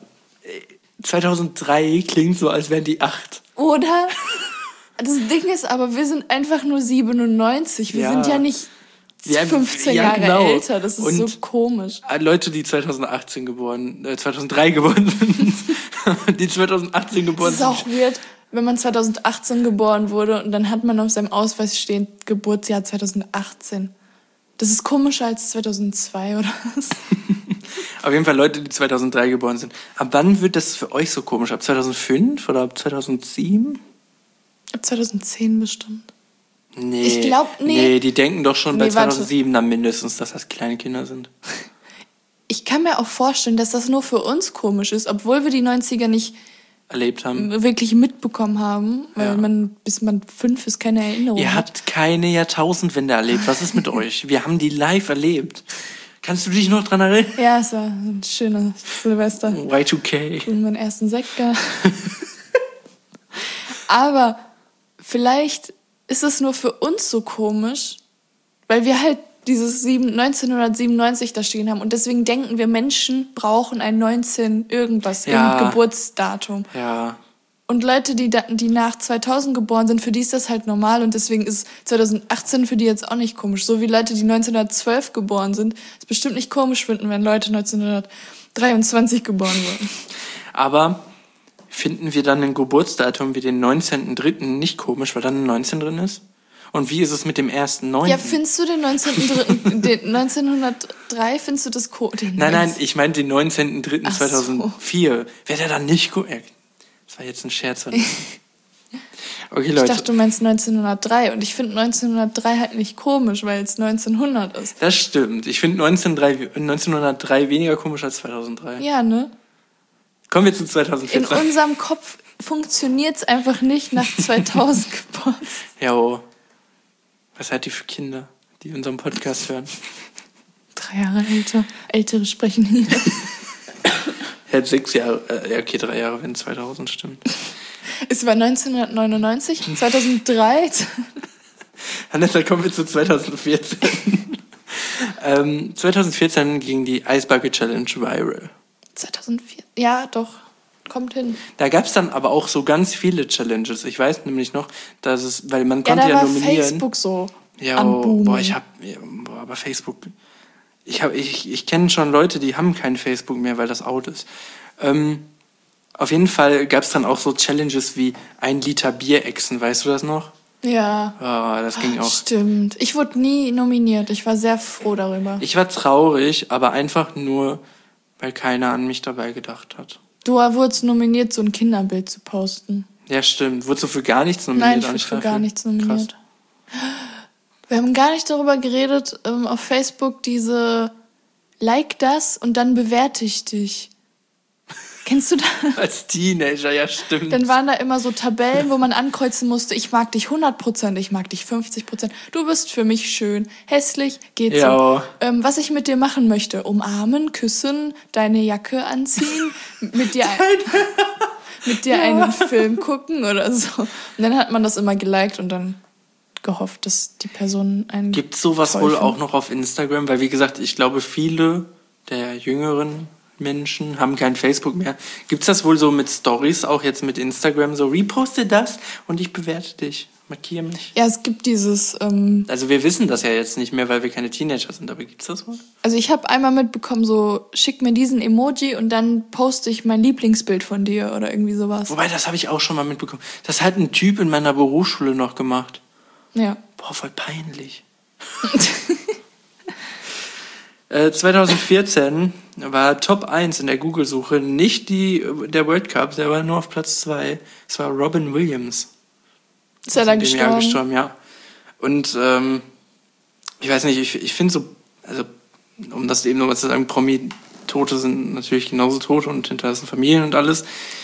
2003 klingt so, als wären die 8. Oder? Das Ding ist aber, wir sind einfach nur 97. Wir Ja. sind ja nicht Ja, 15 ja, Jahre genau. älter. Das ist Und so komisch. Leute, die 2003 geboren sind, die 2018 geboren Das ist auch weird, wenn man 2018 geboren wurde und dann hat man auf seinem Ausweis stehen Geburtsjahr 2018. Das ist komischer als 2002 oder was? Auf jeden Fall Leute, die 2003 geboren sind. Ab wann wird das für euch so komisch? Ab 2005 oder ab 2007? Ab 2010 bestimmt. Nee. Ich glaub, nee. Nee, die denken doch schon bei Nee, warte. 2007 dann mindestens, dass das kleine Kinder sind. Ich kann mir auch vorstellen, dass das nur für uns komisch ist, obwohl wir die 90er nicht Erlebt haben. wirklich mitbekommen haben, weil Ja. bis man 5 ist, keine Erinnerung Ihr hat. habt keine Jahrtausendwende erlebt. Was ist mit euch? Wir haben die live erlebt. Kannst du dich noch dran erinnern? Ja, es war ein schöner Silvester. Y2K. Und meinen ersten Sekt gab. Aber vielleicht ist es nur für uns so komisch, weil wir halt dieses 1997 da stehen haben. Und deswegen denken wir, Menschen brauchen ein 19 irgendwas, Ja. irgendein Geburtsdatum. Ja. Und Leute, die nach 2000 geboren sind, für die ist das halt normal. Und deswegen ist 2018 für die jetzt auch nicht komisch. So wie Leute, die 1912 geboren sind, es bestimmt nicht komisch finden, wenn Leute 1923 geboren wurden. Aber finden wir dann ein Geburtsdatum wie den 19.03. nicht komisch, weil dann ein 19 drin ist? Und wie ist es mit dem 1.9.? Ja, findest du den 1903, findest du das Nein, ich meine den 19.03.2004. Ach so. Wäre der dann nicht komisch? Das war jetzt ein Scherz. Okay, Ich Leute. dachte, du meinst 1903. Und ich finde 1903 halt nicht komisch, weil es 1900 ist. Das stimmt. Ich finde 1903 weniger komisch als 2003. Ja, ne? Kommen wir zu In 2014. unserem Kopf funktioniert es einfach nicht nach 2000 geboren. Ja, oh. Was seid ihr für Kinder, die unseren Podcast hören? 3 Jahre älter. Ältere sprechen hier. Er hat 6 Jahre, ja okay, 3 Jahre, wenn 2000 stimmt. Es war 1999, 2003. Vanessa, kommen wir zu 2014. 2014 ging die Ice Bucket Challenge viral. 2004. Ja, doch. Kommt hin. Da gab es dann aber auch so ganz viele Challenges. Ich weiß nämlich noch, dass es, weil man Ja, konnte da ja war nominieren. Facebook so Ja, am Boomen. aber Facebook. Ich kenne schon Leute, die haben kein Facebook mehr, weil das out ist. Auf jeden Fall gab es dann auch so Challenges wie 1 Liter Bier exen, weißt du das noch? Ja. Ah, das ging auch. Stimmt. Ich wurde nie nominiert. Ich war sehr froh darüber. Ich war traurig, aber einfach nur, weil keiner an mich dabei gedacht hat. Du wurdest nominiert, so ein Kinderbild zu posten. Ja, stimmt. Wurdest du für gar nichts nominiert? Nein, ich wurde für gar nichts nominiert. Krass. Wir haben gar nicht darüber geredet, auf Facebook diese Like das und dann bewerte ich dich. Kennst du das? Als Teenager, ja, stimmt. Dann waren da immer so Tabellen, wo man ankreuzen musste, ich mag dich 100%, ich mag dich 50%, du bist für mich schön, hässlich, geht so. Was ich mit dir machen möchte, umarmen, küssen, deine Jacke anziehen, mit dir einen Film gucken oder so. Und dann hat man das immer geliked und dann gehofft, dass die Person einen Gibt es sowas wohl auch noch auf Instagram? Weil, wie gesagt, ich glaube, viele der jüngeren Menschen haben kein Facebook mehr. Gibt es das wohl so mit Stories, auch jetzt mit Instagram, so reposte das und ich bewerte dich, markiere mich? Ja, es gibt dieses... also wir wissen das ja jetzt nicht mehr, weil wir keine Teenager sind, aber gibt's das wohl? Also ich habe einmal mitbekommen, so schick mir diesen Emoji und dann poste ich mein Lieblingsbild von dir oder irgendwie sowas. Wobei, das habe ich auch schon mal mitbekommen. Das hat ein Typ in meiner Berufsschule noch gemacht. Ja. Boah, voll peinlich. 2014 war Top 1 in der Google-Suche nicht der World Cup, der war nur auf Platz 2. Es war Robin Williams. Ist er da gestorben? gestorben? Ja. Und ich weiß nicht, ich finde so, also um das eben nochmal zu sagen, Promi-Tote sind natürlich genauso tot und hinterlassen Familien und alles.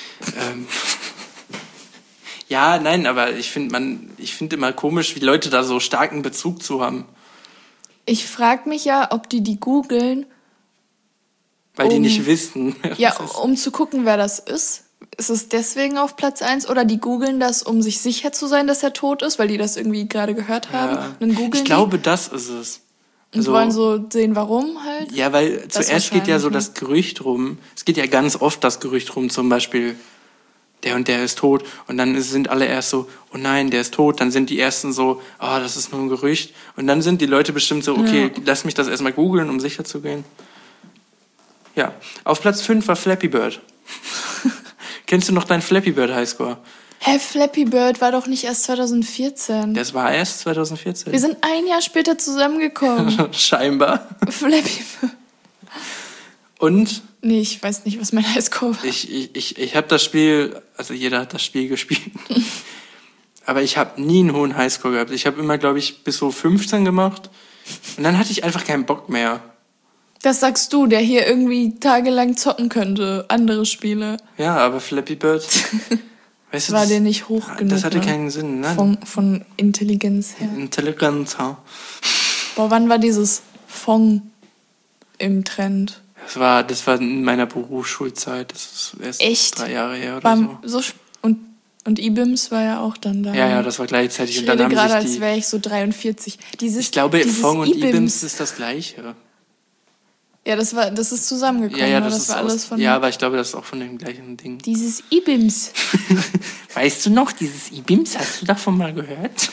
Ja, nein, aber ich finde immer komisch, wie Leute da so starken Bezug zu haben. Ich frage mich ja, ob die googeln. Weil die nicht wissen. Ja, um zu gucken, wer das ist. Ist es deswegen auf Platz 1? Oder die googeln das, um sich sicher zu sein, dass er tot ist, weil die das irgendwie gerade gehört haben? Ja. Dann googeln ich glaube, das ist es. Und wollen so sehen, warum halt? Ja, weil zuerst geht ja so das Gerücht rum. Es geht ja ganz oft das Gerücht rum, zum Beispiel, der und der ist tot. Und dann sind alle erst so, oh nein, der ist tot. Dann sind die Ersten so, oh, das ist nur ein Gerücht. Und dann sind die Leute bestimmt so, okay, lass mich das erstmal googeln, um sicher zu gehen. Ja, auf Platz 5 war Flappy Bird. Kennst du noch deinen Flappy Bird Highscore? Hä, Flappy Bird war doch nicht erst 2014. Das war erst 2014. Wir sind ein Jahr später zusammengekommen. Scheinbar. Flappy Bird. Und? Nee, ich weiß nicht, was mein Highscore war. Ich habe das Spiel, also jeder hat das Spiel gespielt, aber ich habe nie einen hohen Highscore gehabt. Ich habe immer, glaube ich, bis so 15 gemacht und dann hatte ich einfach keinen Bock mehr. Das sagst du, der hier irgendwie tagelang zocken könnte, andere Spiele. Ja, aber Flappy Bird, weißt du, war dir nicht hoch genug. Das hatte ne? keinen Sinn, ne? Von Intelligenz her. Intelligenz, ja. Boah, wann war dieses Fong im Trend? Das war in meiner Berufsschulzeit. Das ist erst 3 Jahre her oder so. Und IBIMS war ja auch dann da. Ja, das war gleichzeitig. Ich und dann rede haben gerade, sich als wäre ich so 43. Ich glaube, Fong und IBIMS ist das Gleiche. Ja, das ist zusammengekommen. Ja, das war alles von. Ja, aber ich glaube, das ist auch von dem gleichen Ding. Dieses IBIMS. Weißt du noch, dieses IBIMS? Hast du davon mal gehört?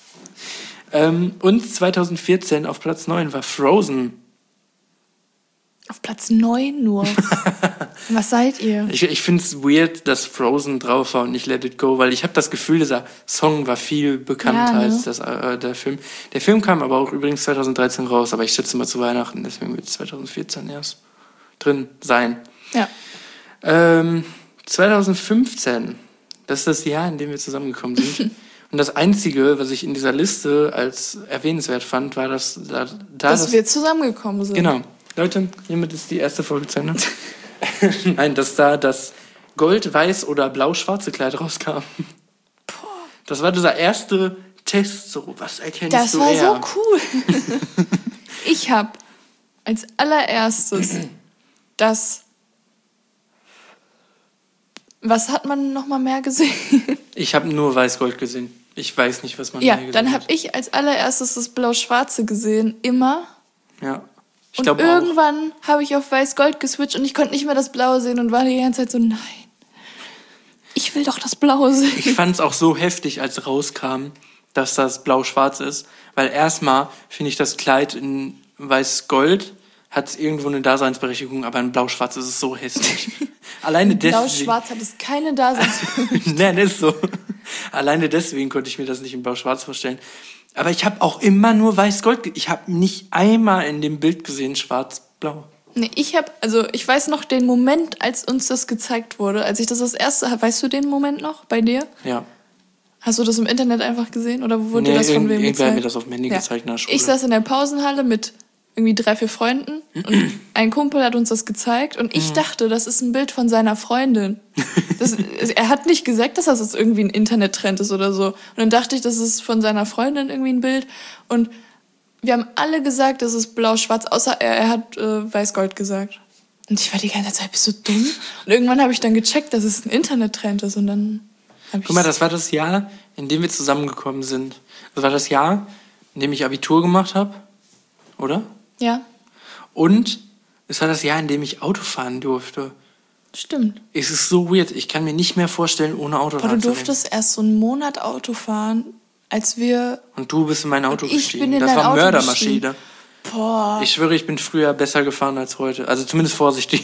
Und 2014 auf Platz 9 war Frozen. Auf Platz 9 nur. Was seid ihr? Ich finde es weird, dass Frozen drauf war und nicht Let It Go, weil ich habe das Gefühl, dieser Song war viel bekannter als der Film. Der Film kam aber auch übrigens 2013 raus, aber ich schätze mal zu Weihnachten, deswegen wird es 2014 erst drin sein. Ja. 2015, das ist das Jahr, in dem wir zusammengekommen sind. Und das Einzige, was ich in dieser Liste als erwähnenswert fand, war, dass wir zusammengekommen sind. Genau. Leute, hiermit ist die erste Folge zu Ende. Nein, dass da das Gold-, Weiß- oder Blau-Schwarze Kleid rauskam. Das war dieser erste Test, so, was erkennst du eher? Das war so cool. Ich habe als allererstes was hat man noch mal mehr gesehen? Ich habe nur Weiß-Gold gesehen. Ich weiß nicht, was man mehr gesehen hat. Ja, dann habe ich als allererstes das Blau-Schwarze gesehen, immer. Ja. Und irgendwann habe ich auf Weiß-Gold geswitcht und ich konnte nicht mehr das Blaue sehen und war die ganze Zeit so, nein, ich will doch das Blaue sehen. Ich fand es auch so heftig, als rauskam, dass das Blau-Schwarz ist, weil erstmal finde ich das Kleid in Weiß-Gold hat irgendwo eine Daseinsberechtigung, aber in Blau-Schwarz ist es so hässlich. Alleine deswegen. Blau-Schwarz hat es keine Daseinsberechtigung. Nein, das ist so. Alleine deswegen konnte ich mir das nicht in Blau-Schwarz vorstellen. Aber ich habe auch immer nur Weiß-Gold. Ich habe nicht einmal in dem Bild gesehen Schwarz-Blau. Nee, ich weiß noch den Moment, als uns das gezeigt wurde, als ich das erste, weißt du den Moment noch bei dir? Ja. Hast du das im Internet einfach gesehen oder wurde dir das von wem irgendwer gezeigt? hat mir das auf dem Handy gezeigt in der Schule. Ich saß in der Pausenhalle mit irgendwie 3, 4 Freunden und ein Kumpel hat uns das gezeigt und ich dachte, das ist ein Bild von seiner Freundin. Er hat nicht gesagt, dass das irgendwie ein Internettrend ist oder so. Und dann dachte ich, das ist von seiner Freundin irgendwie ein Bild und wir haben alle gesagt, das ist blau-schwarz, außer er hat weiß-gold gesagt. Und ich war die ganze Zeit, bist du dumm? Und irgendwann habe ich dann gecheckt, dass es ein Internettrend ist und dann habe ich... Guck mal, das war das Jahr, in dem wir zusammengekommen sind. Das war das Jahr, in dem ich Abitur gemacht habe, oder? Ja. Und es war das Jahr, in dem ich Auto fahren durfte. Stimmt. Es ist so weird, ich kann mir nicht mehr vorstellen, ohne Auto fahren Aber du zu durftest erst so einen Monat Auto fahren, als wir... Und du bist in mein Auto ich gestiegen. bin in Das dein war Auto Mördermaschine. gestiegen. Boah. Ich schwöre, ich bin früher besser gefahren als heute. Also zumindest vorsichtig.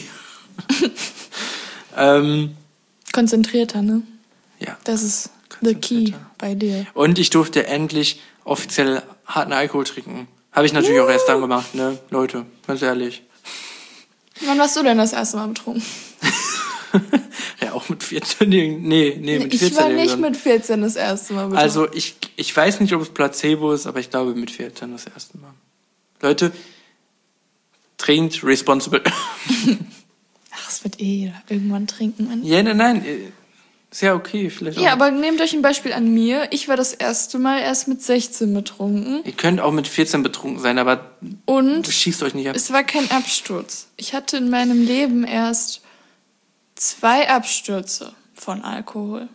Konzentrierter, ne? Ja. Das ist the key bei dir. Und ich durfte endlich offiziell harten Alkohol trinken. Habe ich natürlich auch erst dann gemacht, ne? Leute, ganz ehrlich. Wann warst du denn das erste Mal betrunken? Ja, auch mit 14. Nee, mit 14. Ich war nicht mit 14 das erste Mal betrunken. Also ich weiß nicht, ob es Placebo ist, aber ich glaube mit 14 das erste Mal. Leute, trinkt responsible. Ach, es wird jeder irgendwann trinken. Mann. Ja, nein, ist ja okay. Vielleicht Ja, auch. aber nehmt euch ein Beispiel an mir. Ich war das erste Mal erst mit 16 betrunken. Ihr könnt auch mit 14 betrunken sein, aber Und schießt euch nicht ab. es war kein Absturz. Ich hatte in meinem Leben erst 2 Abstürze von Alkohol.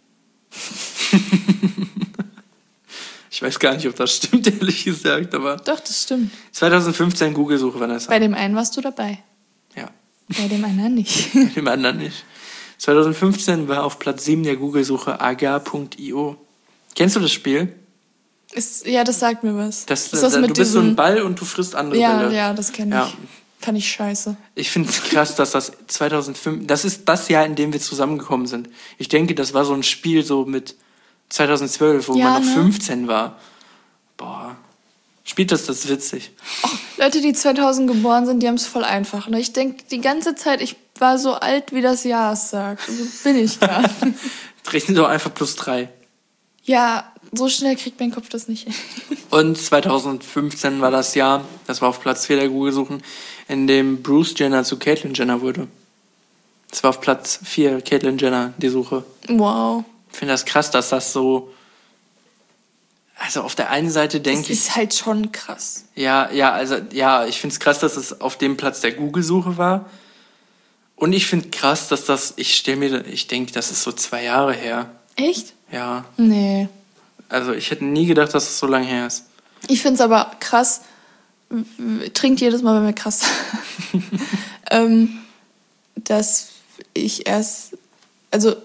Ich weiß gar nicht, ob das stimmt, ehrlich gesagt, aber... Doch, das stimmt. 2015 Google-Suche, Vanessa. Bei dem einen warst du dabei. Ja, Bei dem anderen nicht. bei dem anderen nicht. 2015 war auf Platz 7 der Google-Suche agar.io. Kennst du das Spiel? Ja, das sagt mir was. Das, ist das du mit bist so diesem... ein Ball und du frisst andere Ja, Bälle. ja, das kenne ich. Ja. Fand ich scheiße. Ich finde es krass, dass das 2005... Das ist das Jahr, in dem wir zusammengekommen sind. Ich denke, das war so ein Spiel so mit 2012, wo Ja, man noch ne? 15 war. Boah. Spielt das ist witzig. Leute, die 2000 geboren sind, die haben es voll einfach. Ne? Ich denke die ganze Zeit, ich war so alt, wie das Jahr es sagt. Und so bin ich gerade. Rechnen doch einfach +3. Ja, so schnell kriegt mein Kopf das nicht hin. Und 2015 war das Jahr, das war auf Platz 4 der Google-Suchen, in dem Bruce Jenner zu Caitlyn Jenner wurde. Das war auf Platz 4, Caitlyn Jenner, die Suche. Wow. Ich finde das krass, dass das so... Also auf der einen Seite denke Das ich... ist halt schon krass. Ja, ich finde es krass, dass es auf dem Platz der Google-Suche war. Und ich finde krass, dass das... Ich denke, das ist so 2 Jahre her. Echt? Ja. Nee. Also ich hätte nie gedacht, dass es so lange her ist. Ich finde es aber krass. Trinkt jedes Mal, wenn wir krass dass ich erst... Also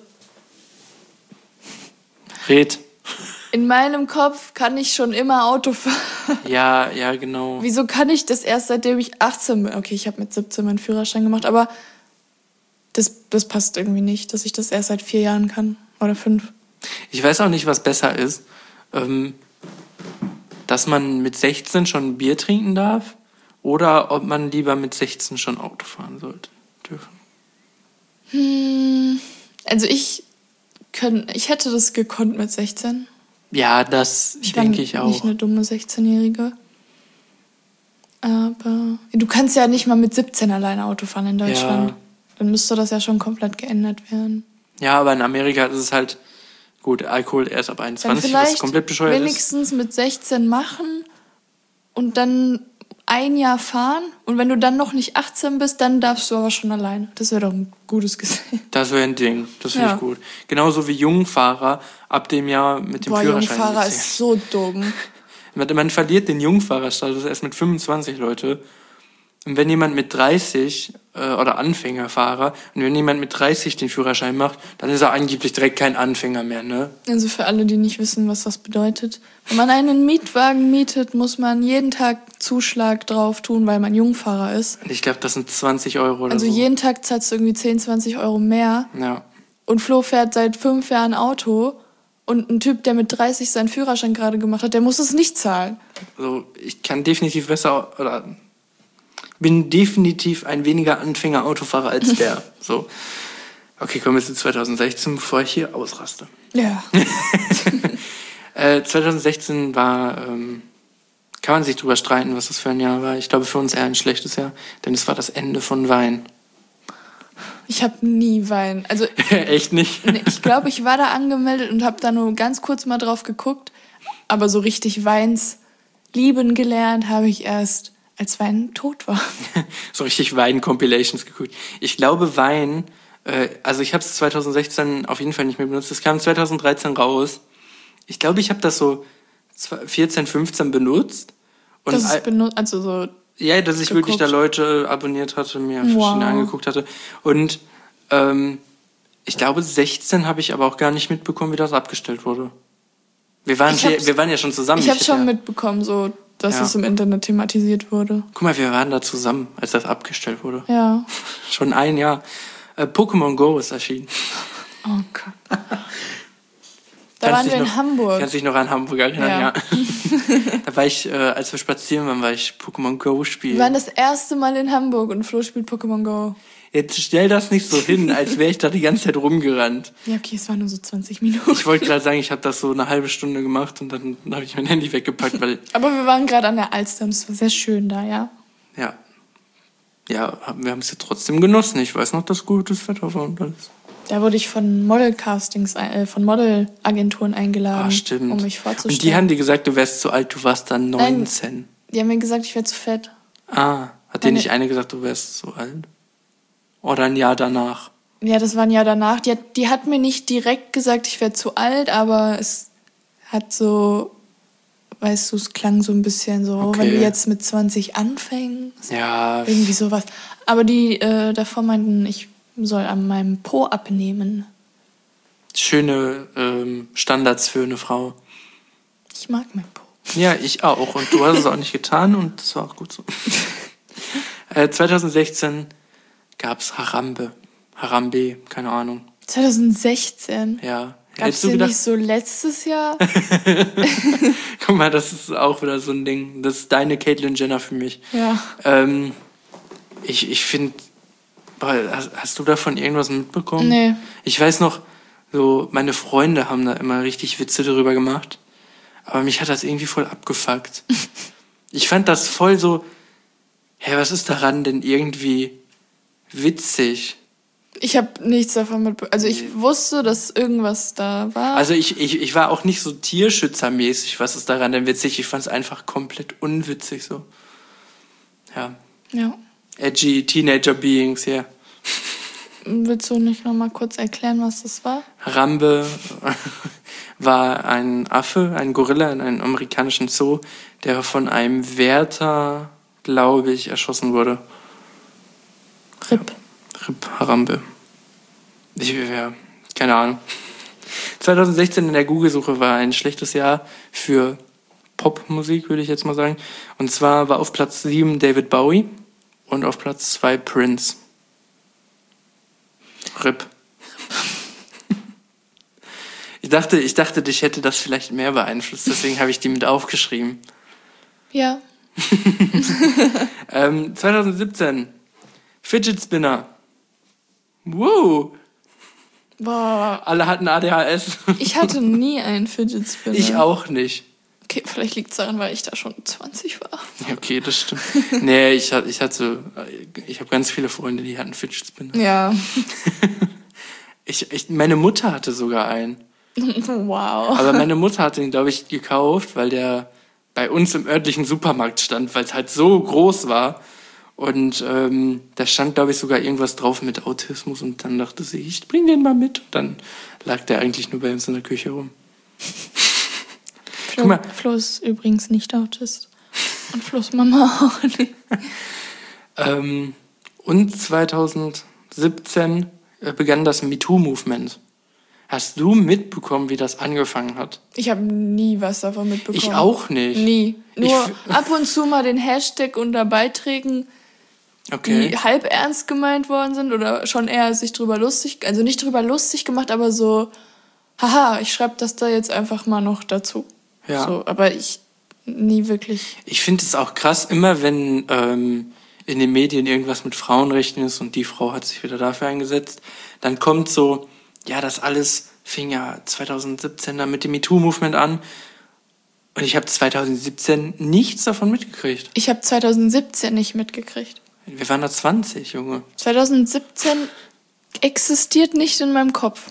Red. in meinem Kopf kann ich schon immer Auto fahren. Ja, genau. Wieso kann ich das erst seitdem ich 18 bin? Okay, ich habe mit 17 meinen Führerschein gemacht, aber das passt irgendwie nicht, dass ich das erst seit 4 Jahren kann. Oder 5. Ich weiß auch nicht, was besser ist. Dass man mit 16 schon Bier trinken darf oder ob man lieber mit 16 schon Auto fahren sollte. Also ich hätte das gekonnt mit 16. Ja, das denke ich war auch. nicht eine dumme 16-Jährige. Aber du kannst ja nicht mal mit 17 alleine Auto fahren in Deutschland. Ja. Dann müsste das ja schon komplett geändert werden. Ja, aber in Amerika ist es halt gut, Alkohol erst ab Dann 21, was komplett bescheuert ist. wenigstens mit 16 machen und dann 1 Jahr fahren. Und wenn du dann noch nicht 18 bist, dann darfst du aber schon alleine. Das wäre doch ein gutes Gesetz. Das wäre ein Ding, das finde Ja. ich gut. Genauso wie Jungfahrer ab dem Jahr mit dem Führerschein. Jungfahrer gezählt. ist so dumm. Man verliert den Jungfahrerstatus erst mit 25, Leute. Und wenn jemand mit 30, oder Anfängerfahrer, und wenn jemand mit 30 den Führerschein macht, dann ist er angeblich direkt kein Anfänger mehr, ne? Also für alle, die nicht wissen, was das bedeutet. Wenn man einen Mietwagen mietet, muss man jeden Tag Zuschlag drauf tun, weil man Jungfahrer ist. Und ich glaube, das sind 20 Euro oder Also so. jeden Tag zahlst du irgendwie 10, 20 Euro mehr. Ja. Und Flo fährt seit 5 Jahren Auto. Und ein Typ, der mit 30 seinen Führerschein gerade gemacht hat, der muss es nicht zahlen. Also ich kann definitiv besser, oder bin definitiv ein weniger Anfänger-Autofahrer als der. So. Okay, kommen wir zu 2016, bevor ich hier ausraste. Ja. 2016 war, kann man sich drüber streiten, was das für ein Jahr war. Ich glaube, für uns eher ein schlechtes Jahr, denn es war das Ende von Wein. Ich habe nie Wein. Also echt nicht? Nee, ich glaube, ich war da angemeldet und habe da nur ganz kurz mal drauf geguckt. Aber so richtig Weins lieben gelernt habe ich erst, als Wein tot war. So richtig Wein-Compilations geguckt. Ich glaube, Wein, also ich habe es 2016 auf jeden Fall nicht mehr benutzt. Es kam 2013 raus. Ich glaube, ich habe das so 14, 15 benutzt. Und das ist also so. Ja, dass ich geguckt. wirklich da Leute abonniert hatte, mir verschiedene angeguckt hatte. Und ich glaube, 16 habe ich aber auch gar nicht mitbekommen, wie das abgestellt wurde. Wir waren ja schon zusammen. Ich habe schon mitbekommen, so, dass es im Internet thematisiert wurde. Guck mal, wir waren da zusammen, als das abgestellt wurde. Ja. Schon ein Jahr. Pokémon Go ist erschienen. Oh Gott. Da waren wir in Hamburg. Kannst dich noch an Hamburg erinnern, ja. Da war ich, als wir spazieren waren, war ich Pokémon Go spielen. Wir waren das erste Mal in Hamburg und Flo spielt Pokémon Go. Jetzt stell das nicht so hin, als wäre ich da die ganze Zeit rumgerannt. Ja, okay, es waren nur so 20 Minuten. Ich wollte gerade sagen, ich habe das so eine halbe Stunde gemacht und dann habe ich mein Handy weggepackt, weil... Aber wir waren gerade an der Alster und es war sehr schön da, ja? Ja. Ja, wir haben es ja trotzdem genossen. Ich weiß noch, dass gutes Wetter war und alles. Da wurde ich von Model-Castings, von Modelagenturen eingeladen, stimmt. um mich vorzustellen. Und die haben dir gesagt, du wärst zu alt, du warst dann 19. Nein, die haben mir gesagt, ich wäre zu fett. Hat dir nicht eine gesagt, du wärst zu alt? Oder ein Jahr danach? Ja, das war ein Jahr danach. Die hat mir nicht direkt gesagt, ich wäre zu alt, aber es hat so, weißt du, es klang so ein bisschen so, Okay. wenn du jetzt mit 20 anfängst. Ja. Irgendwie sowas. Aber die davor meinten, ich soll an meinem Po abnehmen. Schöne Standards für eine Frau. Ich mag mein Po. Ja, ich auch. Und du hast es auch nicht getan und das war auch gut so. 2016 gab's Harambe, keine Ahnung. 2016? Ja. Gab's den nicht so letztes Jahr? Guck mal, das ist auch wieder so ein Ding. Das ist deine Caitlyn Jenner für mich. Ja. Ich finde, hast du davon irgendwas mitbekommen? Nee. Ich weiß noch, so meine Freunde haben da immer richtig Witze darüber gemacht. Aber mich hat das irgendwie voll abgefuckt. Ich fand das voll so, was ist daran denn irgendwie witzig? Ich habe nichts davon mitbekommen. Also ich wusste, dass irgendwas da war. Also ich war auch nicht so tierschützermäßig, was ist daran denn witzig? Ich fand es einfach komplett unwitzig so. Ja. Ja. Edgy Teenager Beings, ja. Willst du nicht noch mal kurz erklären, was das war? Harambe war ein Affe, ein Gorilla in einem amerikanischen Zoo, der von einem Wärter, glaube ich, erschossen wurde. RIP. RIP Harambe. Keine Ahnung. 2016 in der Google-Suche war ein schlechtes Jahr für Popmusik, würde ich jetzt mal sagen. Und zwar war auf Platz 7 David Bowie und auf Platz 2 Prince. RIP. Ich dachte, dich hätte das vielleicht mehr beeinflusst, deswegen habe ich die mit aufgeschrieben. Ja. 2017 Fidget Spinner. Wow. Boah. Alle hatten ADHS. Ich hatte nie einen Fidget Spinner. Ich auch nicht. Okay, vielleicht liegt es daran, weil ich da schon 20 war. Ja, okay, das stimmt. Nee, ich habe ganz viele Freunde, die hatten Fidget Spinner. Ja. Meine Mutter hatte sogar einen. Wow. Aber meine Mutter hat den, glaube ich, gekauft, weil der bei uns im örtlichen Supermarkt stand, weil es halt so groß war. Und da stand, glaube ich, sogar irgendwas drauf mit Autismus. Und dann dachte sie, ich bring den mal mit. Und dann lag der eigentlich nur bei uns in der Küche rum. Flo ist übrigens nicht Autist. Und Flo's Mama auch nicht. Und 2017 begann das MeToo-Movement. Hast du mitbekommen, wie das angefangen hat? Ich habe nie was davon mitbekommen. Ich auch nicht. Nie. Nur ab und zu mal den Hashtag unter Beiträgen, die halb ernst gemeint worden sind oder schon eher sich drüber lustig, also nicht drüber lustig gemacht, aber so, haha, ich schreibe das da jetzt einfach mal noch dazu. Ja. So, aber ich nie wirklich. Ich finde es auch krass, immer wenn in den Medien irgendwas mit Frauenrechten ist und die Frau hat sich wieder dafür eingesetzt. Dann kommt so, ja, das alles fing ja 2017 dann mit dem MeToo-Movement an und ich habe 2017 nichts davon mitgekriegt. Ich habe 2017 nicht mitgekriegt. Wir waren da 20, Junge. 2017 existiert nicht in meinem Kopf.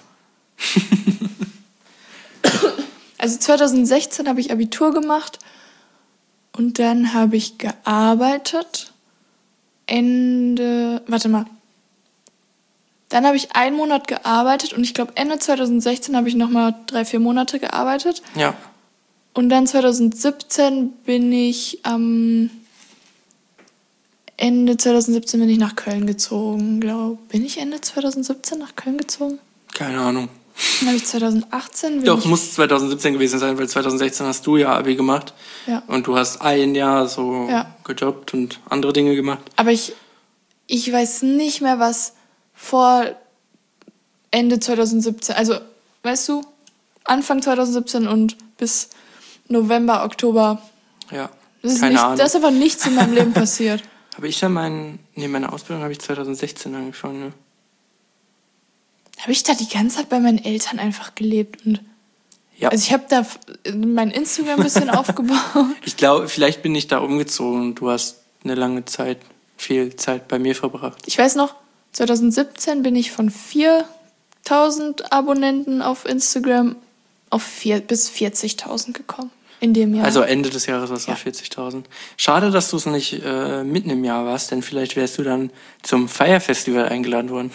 Also 2016 habe ich Abitur gemacht und dann habe ich gearbeitet. Dann habe ich 1 Monat gearbeitet und ich glaube Ende 2016 habe ich nochmal 3-4 Monate gearbeitet. Ja. Und dann 2017 bin ich Ende 2017 bin ich nach Köln gezogen, glaube ich. Bin ich Ende 2017 nach Köln gezogen? Keine Ahnung. Dann habe ich 2018... Doch, muss 2017 gewesen sein, weil 2016 hast du ja Abi gemacht. Ja. Und du hast ein Jahr so gejobbt und andere Dinge gemacht. Aber ich weiß nicht mehr, was vor Ende 2017... Also, weißt du, Anfang 2017 und bis November, Oktober... Ja, keine Ahnung. Da ist einfach nichts in meinem Leben passiert. Habe ich ja meine Ausbildung habe ich 2016 angefangen, ne? Habe ich da die ganze Zeit bei meinen Eltern einfach gelebt und ja. Also ich habe da mein Instagram ein bisschen aufgebaut. Ich glaube, vielleicht bin ich da umgezogen und du hast eine lange Zeit, viel Zeit bei mir verbracht. Ich weiß noch, 2017 bin ich von 4.000 Abonnenten auf Instagram auf bis 40.000 gekommen. In dem Jahr. Also Ende des Jahres war es auf 40.000. Schade, dass du es nicht mitten im Jahr warst, denn vielleicht wärst du dann zum Fire Festival eingeladen worden.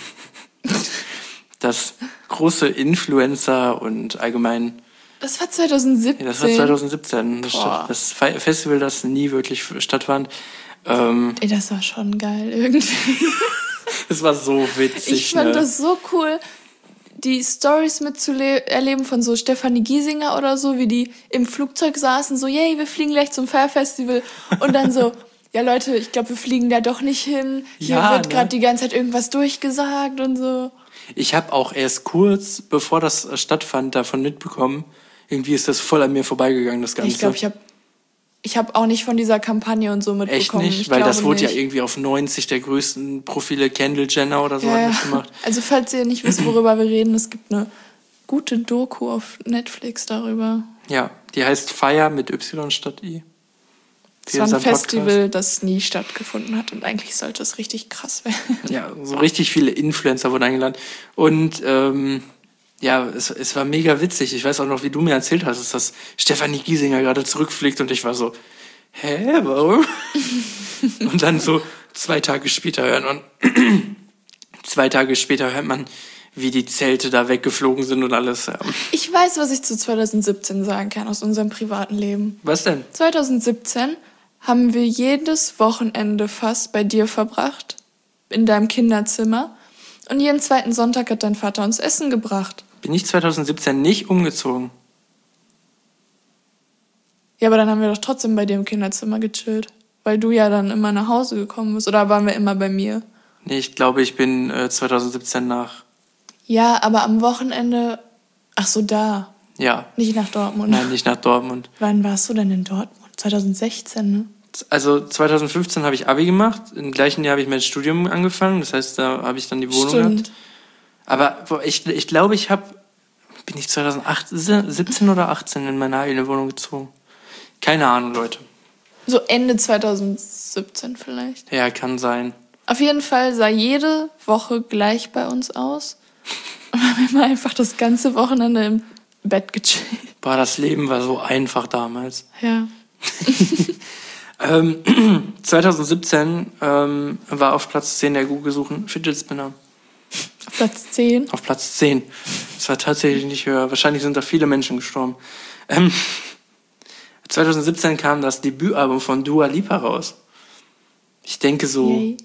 Das große Influencer und allgemein... Das war 2017. Ja, das war 2017. Das Festival, das nie wirklich stattfand. Ey, das war schon geil irgendwie. Es war so witzig. Ich fand das so cool, die Stories mitzuerleben von so Stefanie Giesinger oder so, wie die im Flugzeug saßen, so, yay, wir fliegen gleich zum Fire Festival. Und dann so, ja Leute, ich glaube, wir fliegen da doch nicht hin. Hier wird gerade die ganze Zeit irgendwas durchgesagt und so. Ich habe auch erst kurz, bevor das stattfand, davon mitbekommen. Irgendwie ist das voll an mir vorbeigegangen, das Ganze. Ich glaube, ich hab auch nicht von dieser Kampagne und so mitbekommen. Echt nicht? Weil das wurde ja irgendwie auf 90 der größten Profile Kendall Jenner oder so mitgemacht. Also falls ihr nicht wisst, worüber wir reden, es gibt eine gute Doku auf Netflix darüber. Ja, die heißt Fire mit Y statt I. Es war ein Festival, das nie stattgefunden hat und eigentlich sollte es richtig krass werden. Ja, so richtig viele Influencer wurden eingeladen. Und es war mega witzig. Ich weiß auch noch, wie du mir erzählt hast, dass Stefanie Giesinger gerade zurückfliegt und ich war so, hä, warum? Und dann so 2 Tage später hört man, wie die Zelte da weggeflogen sind und alles. Ja. Ich weiß, was ich zu 2017 sagen kann aus unserem privaten Leben. Was denn? 2017 haben wir jedes Wochenende fast bei dir verbracht, in deinem Kinderzimmer. Und jeden 2. Sonntag hat dein Vater uns Essen gebracht. Bin ich 2017 nicht umgezogen? Ja, aber dann haben wir doch trotzdem bei dir im Kinderzimmer gechillt. Weil du ja dann immer nach Hause gekommen bist. Oder waren wir immer bei mir? Nee, ich glaube, ich bin 2017 nach... Ja, aber am Wochenende... Ach so, da. Ja. Nicht nach Dortmund. Nein, nicht nach Dortmund. Wann warst du denn in Dortmund? 2016, ne? Also 2015 habe ich Abi gemacht. Im gleichen Jahr habe ich mein Studium angefangen. Das heißt, da habe ich dann die Wohnung gehabt. Aber ich glaube, bin ich 2017 oder 18 in meine eigene Wohnung gezogen? Keine Ahnung, Leute. So Ende 2017 vielleicht. Ja, kann sein. Auf jeden Fall sah jede Woche gleich bei uns aus. Und wir haben immer einfach das ganze Wochenende im Bett gechillt. Boah, das Leben war so einfach damals. Ja. 2017 war auf Platz 10 der Google-Suchen Fidget Spinner. Auf Platz 10? Auf Platz 10. Das war tatsächlich nicht höher. Wahrscheinlich sind da viele Menschen gestorben. 2017 kam das Debütalbum von Dua Lipa raus. Ich denke so... Yay.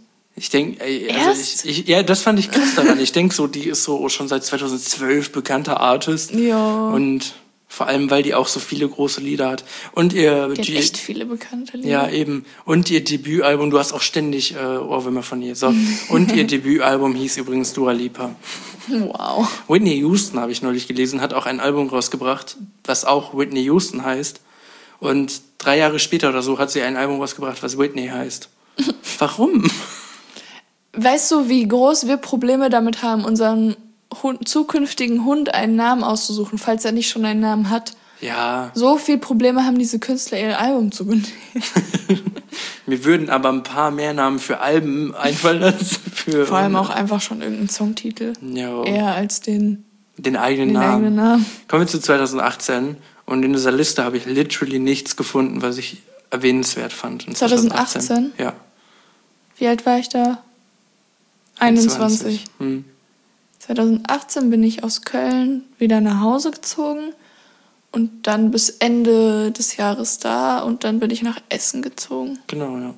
Ja, das fand ich krass daran. Ich denke so, die ist so schon seit 2012 bekannter Artist. Ja. Und vor allem, weil die auch so viele große Lieder hat. Und die hat echt viele bekannte Lieder. Ja, eben. Und ihr Debütalbum, du hast auch ständig Ohrwürmer von ihr. So. Und ihr Debütalbum hieß übrigens Dua Lipa. Wow. Whitney Houston, habe ich neulich gelesen, hat auch ein Album rausgebracht, das auch Whitney Houston heißt. Und 3 Jahre später oder so hat sie ein Album rausgebracht, was Whitney heißt. Warum? Weißt du, wie groß wir Probleme damit haben, unseren zukünftigen Hund einen Namen auszusuchen, falls er nicht schon einen Namen hat? Ja. So viel Probleme haben diese Künstler, ihr Album zu benennen. Mir würden aber ein paar mehr Namen für Alben einfallen als für... Vor allem auch einfach schon irgendeinen Songtitel. Ja. Eher als den eigenen Namen. Kommen wir zu 2018 und in dieser Liste habe ich literally nichts gefunden, was ich erwähnenswert fand. 2018? Ja. Wie alt war ich da? 21. 2018 bin ich aus Köln wieder nach Hause gezogen und dann bis Ende des Jahres da und dann bin ich nach Essen gezogen. Genau, ja.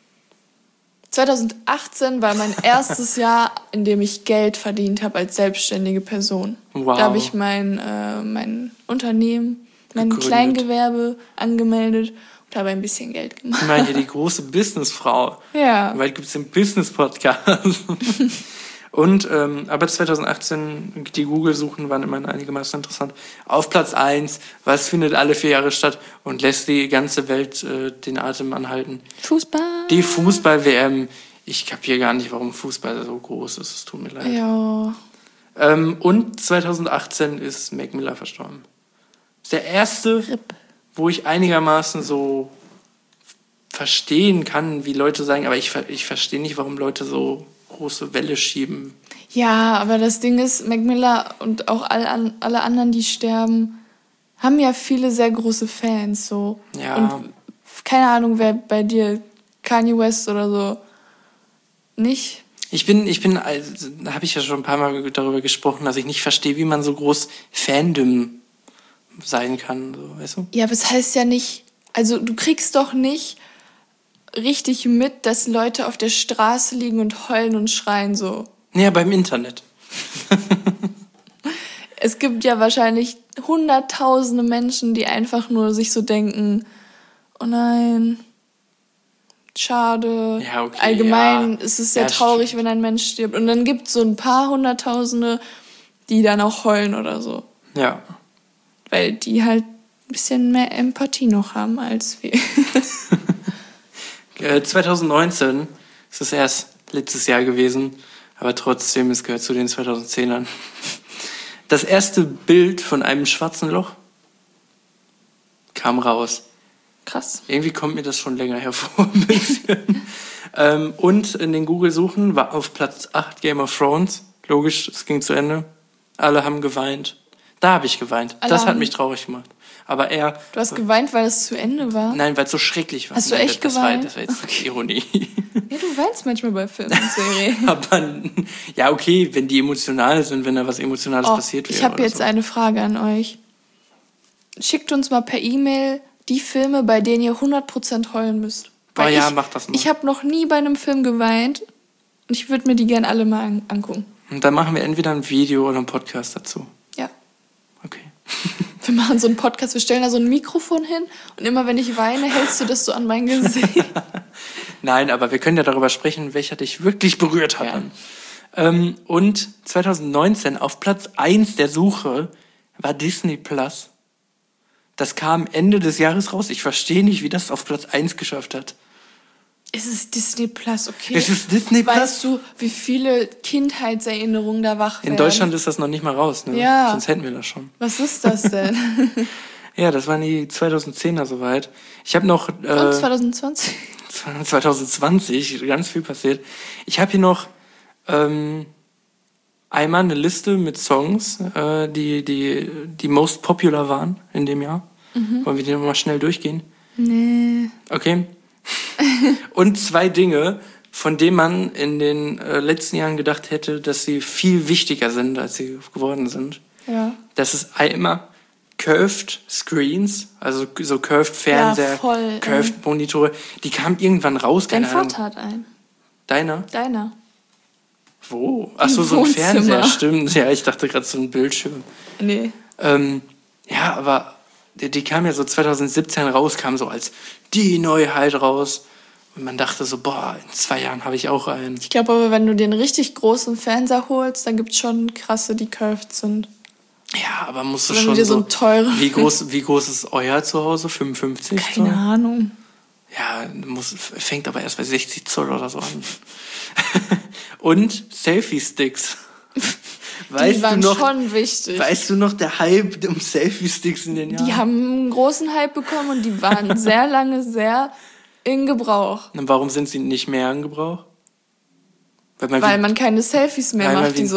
2018 war mein erstes Jahr, in dem ich Geld verdient habe als selbstständige Person. Wow. Da habe ich mein Unternehmen, mein Kleingewerbe angemeldet und habe ein bisschen Geld gemacht. Ich meine, hier die große Businessfrau. Ja. Weil gibt es den Business-Podcast. Und, aber 2018, die Google-Suchen waren immer einigermaßen interessant. Auf Platz 1, was findet alle 4 Jahre statt und lässt die ganze Welt den Atem anhalten? Fußball. Die Fußball-WM. Ich kapiere gar nicht, warum Fußball so groß ist. Es tut mir leid. Ja. Und 2018 ist Mac Miller verstorben. Das ist der erste, RIP. Wo ich einigermaßen so verstehen kann, wie Leute sagen, aber ich verstehe nicht, warum Leute so große Welle schieben. Ja, aber das Ding ist, Mac Miller und auch alle anderen, die sterben, haben ja viele sehr große Fans. So. Ja. Und keine Ahnung, wer bei dir, Kanye West oder so, nicht? Ich bin, also, da habe ich ja schon ein paar Mal darüber gesprochen, dass ich nicht verstehe, wie man so groß Fandom sein kann, so, weißt du? Ja, aber es heißt ja nicht, also du kriegst doch nicht richtig mit, dass Leute auf der Straße liegen und heulen und schreien so. Ja, beim Internet. Es gibt ja wahrscheinlich hunderttausende Menschen, die einfach nur sich so denken, oh nein, schade. Ja, okay, Allgemein ist es sehr traurig, stimmt. wenn ein Mensch stirbt. Und dann gibt es so ein paar Hunderttausende, die dann auch heulen oder so. Ja. Weil die halt ein bisschen mehr Empathie noch haben als wir. 2019 ist es erst letztes Jahr gewesen, aber trotzdem, es gehört zu den 2010ern. Das erste Bild von einem schwarzen Loch kam raus. Krass. Irgendwie kommt mir das schon länger hervor, ein bisschen. Und in den Google-Suchen war auf Platz 8 Game of Thrones. Logisch, es ging zu Ende. Alle haben geweint. Da habe ich geweint. Das hat mich traurig gemacht. Aber er... Du hast geweint, weil es zu Ende war? Nein, weil es so schrecklich war. Hast du echt geweint? Das war jetzt Ironie. Ja, du weinst manchmal bei Filmen und Serien. Aber, ja, okay, wenn die emotional sind, wenn da was Emotionales passiert wäre. Ich habe jetzt so. eine Frage an euch. Schickt uns mal per E-Mail die Filme, bei denen ihr 100% heulen müsst. Weil ja, mach das mal. Ich habe noch nie bei einem Film geweint und ich würde mir die gerne alle mal angucken. Und dann machen wir entweder ein Video oder einen Podcast dazu. Ja. Okay. Wir machen so einen Podcast, wir stellen da so ein Mikrofon hin und immer wenn ich weine, hältst du das so an mein Gesicht. Nein, aber wir können ja darüber sprechen, welcher dich wirklich berührt hat. Ja. Und 2019 auf Platz 1 der Suche war Disney Plus. Das kam Ende des Jahres raus. Ich verstehe nicht, wie das auf Platz 1 geschafft hat. Es ist Disney Plus, okay. Es ist Disney Plus. Weißt du, wie viele Kindheitserinnerungen da wach werden? In Deutschland ist das noch nicht mal raus, ne? Ja. Sonst hätten wir das schon. Was ist das denn? Ja, das waren die 2010er soweit. Ich habe noch... Und 2020? 2020, ganz viel passiert. Ich habe hier noch einmal eine Liste mit Songs, die most popular waren in dem Jahr. Wollen wir die nochmal schnell durchgehen? Nee. Okay. Und 2 Dinge, von denen man in den letzten Jahren gedacht hätte, dass sie viel wichtiger sind, als sie geworden sind. Ja. Das ist einmal Curved Screens, also so Curved Fernseher, Ja, voll, Curved Monitore. Die kamen irgendwann raus. Dein keine Ahnung. Vater hat einen. Deiner? Wo? Im Achso, so ein Wohnzimmer. Fernseher, stimmt. Ja, ich dachte gerade so ein Bildschirm. Nee. Ja, aber die kam ja so 2017 raus, kam so als die Neuheit raus. Und man dachte so, boah, in 2 Jahren habe ich auch einen. Ich glaube aber, wenn du den richtig großen Fernseher holst, dann gibt es schon krasse, die curved sind. Ja, aber musst du Wenn schon du dir so einen teuren... Wie groß ist euer Zuhause? 55? Keine Ahnung. Ja, fängt aber erst bei 60 Zoll oder so an. Und Selfie-Sticks. Die waren schon wichtig. Weißt du noch, der Hype um Selfie-Sticks in den Jahren? Die haben einen großen Hype bekommen und die waren sehr lange sehr in Gebrauch. Und warum sind sie nicht mehr in Gebrauch? Weil man keine Selfies mehr macht. Die so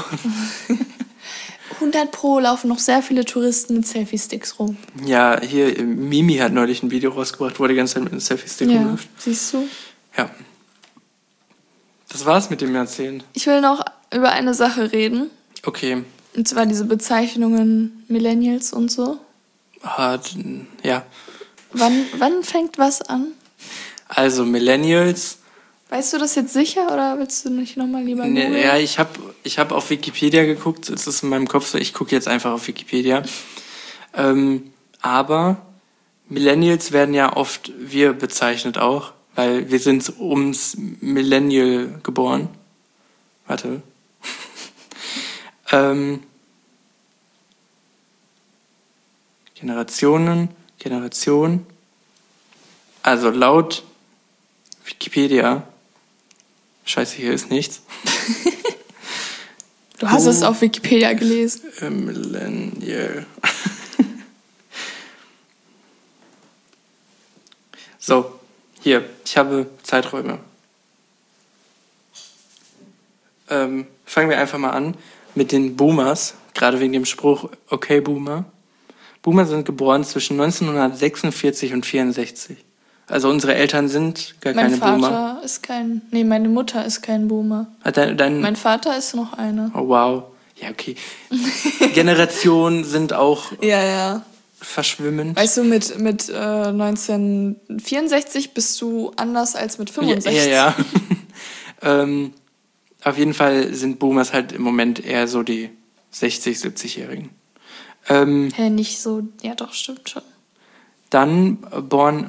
100 Pro laufen noch sehr viele Touristen mit Selfie-Sticks rum. Ja, hier, Mimi hat neulich ein Video rausgebracht, wo er die ganze Zeit mit einem Selfie-Stick rumläuft. Siehst du? Ja. Das war's mit dem Jahrzehnt. Ich will noch über eine Sache reden. Okay. Und zwar diese Bezeichnungen Millennials und so. Ja. Wann fängt was an? Also Millennials. Weißt du das jetzt sicher oder willst du nicht nochmal lieber googeln? Ja, ich hab auf Wikipedia geguckt. Es ist in meinem Kopf so, ich gucke jetzt einfach auf Wikipedia. Aber Millennials werden ja oft wir bezeichnet auch, weil wir sind ums Millennial geboren. Warte. Generation. Also laut Wikipedia. Scheiße, hier ist nichts. Du hast es auf Wikipedia gelesen. Millennial. So, hier, ich habe Zeiträume. Fangen wir einfach mal an mit den Boomers, gerade wegen dem Spruch, okay Boomer. Boomer sind geboren zwischen 1946 und 64. Also unsere Eltern sind gar keine Boomer. Mein Vater ist meine Mutter ist kein Boomer. Mein Vater ist noch einer. Oh wow. Ja, okay. Generationen sind auch verschwimmend. Weißt du, mit 1964 bist du anders als mit 65. Ja. Auf jeden Fall sind Boomers halt im Moment eher so die 60-, 70-Jährigen. Nicht so, ja doch, stimmt schon. Dann born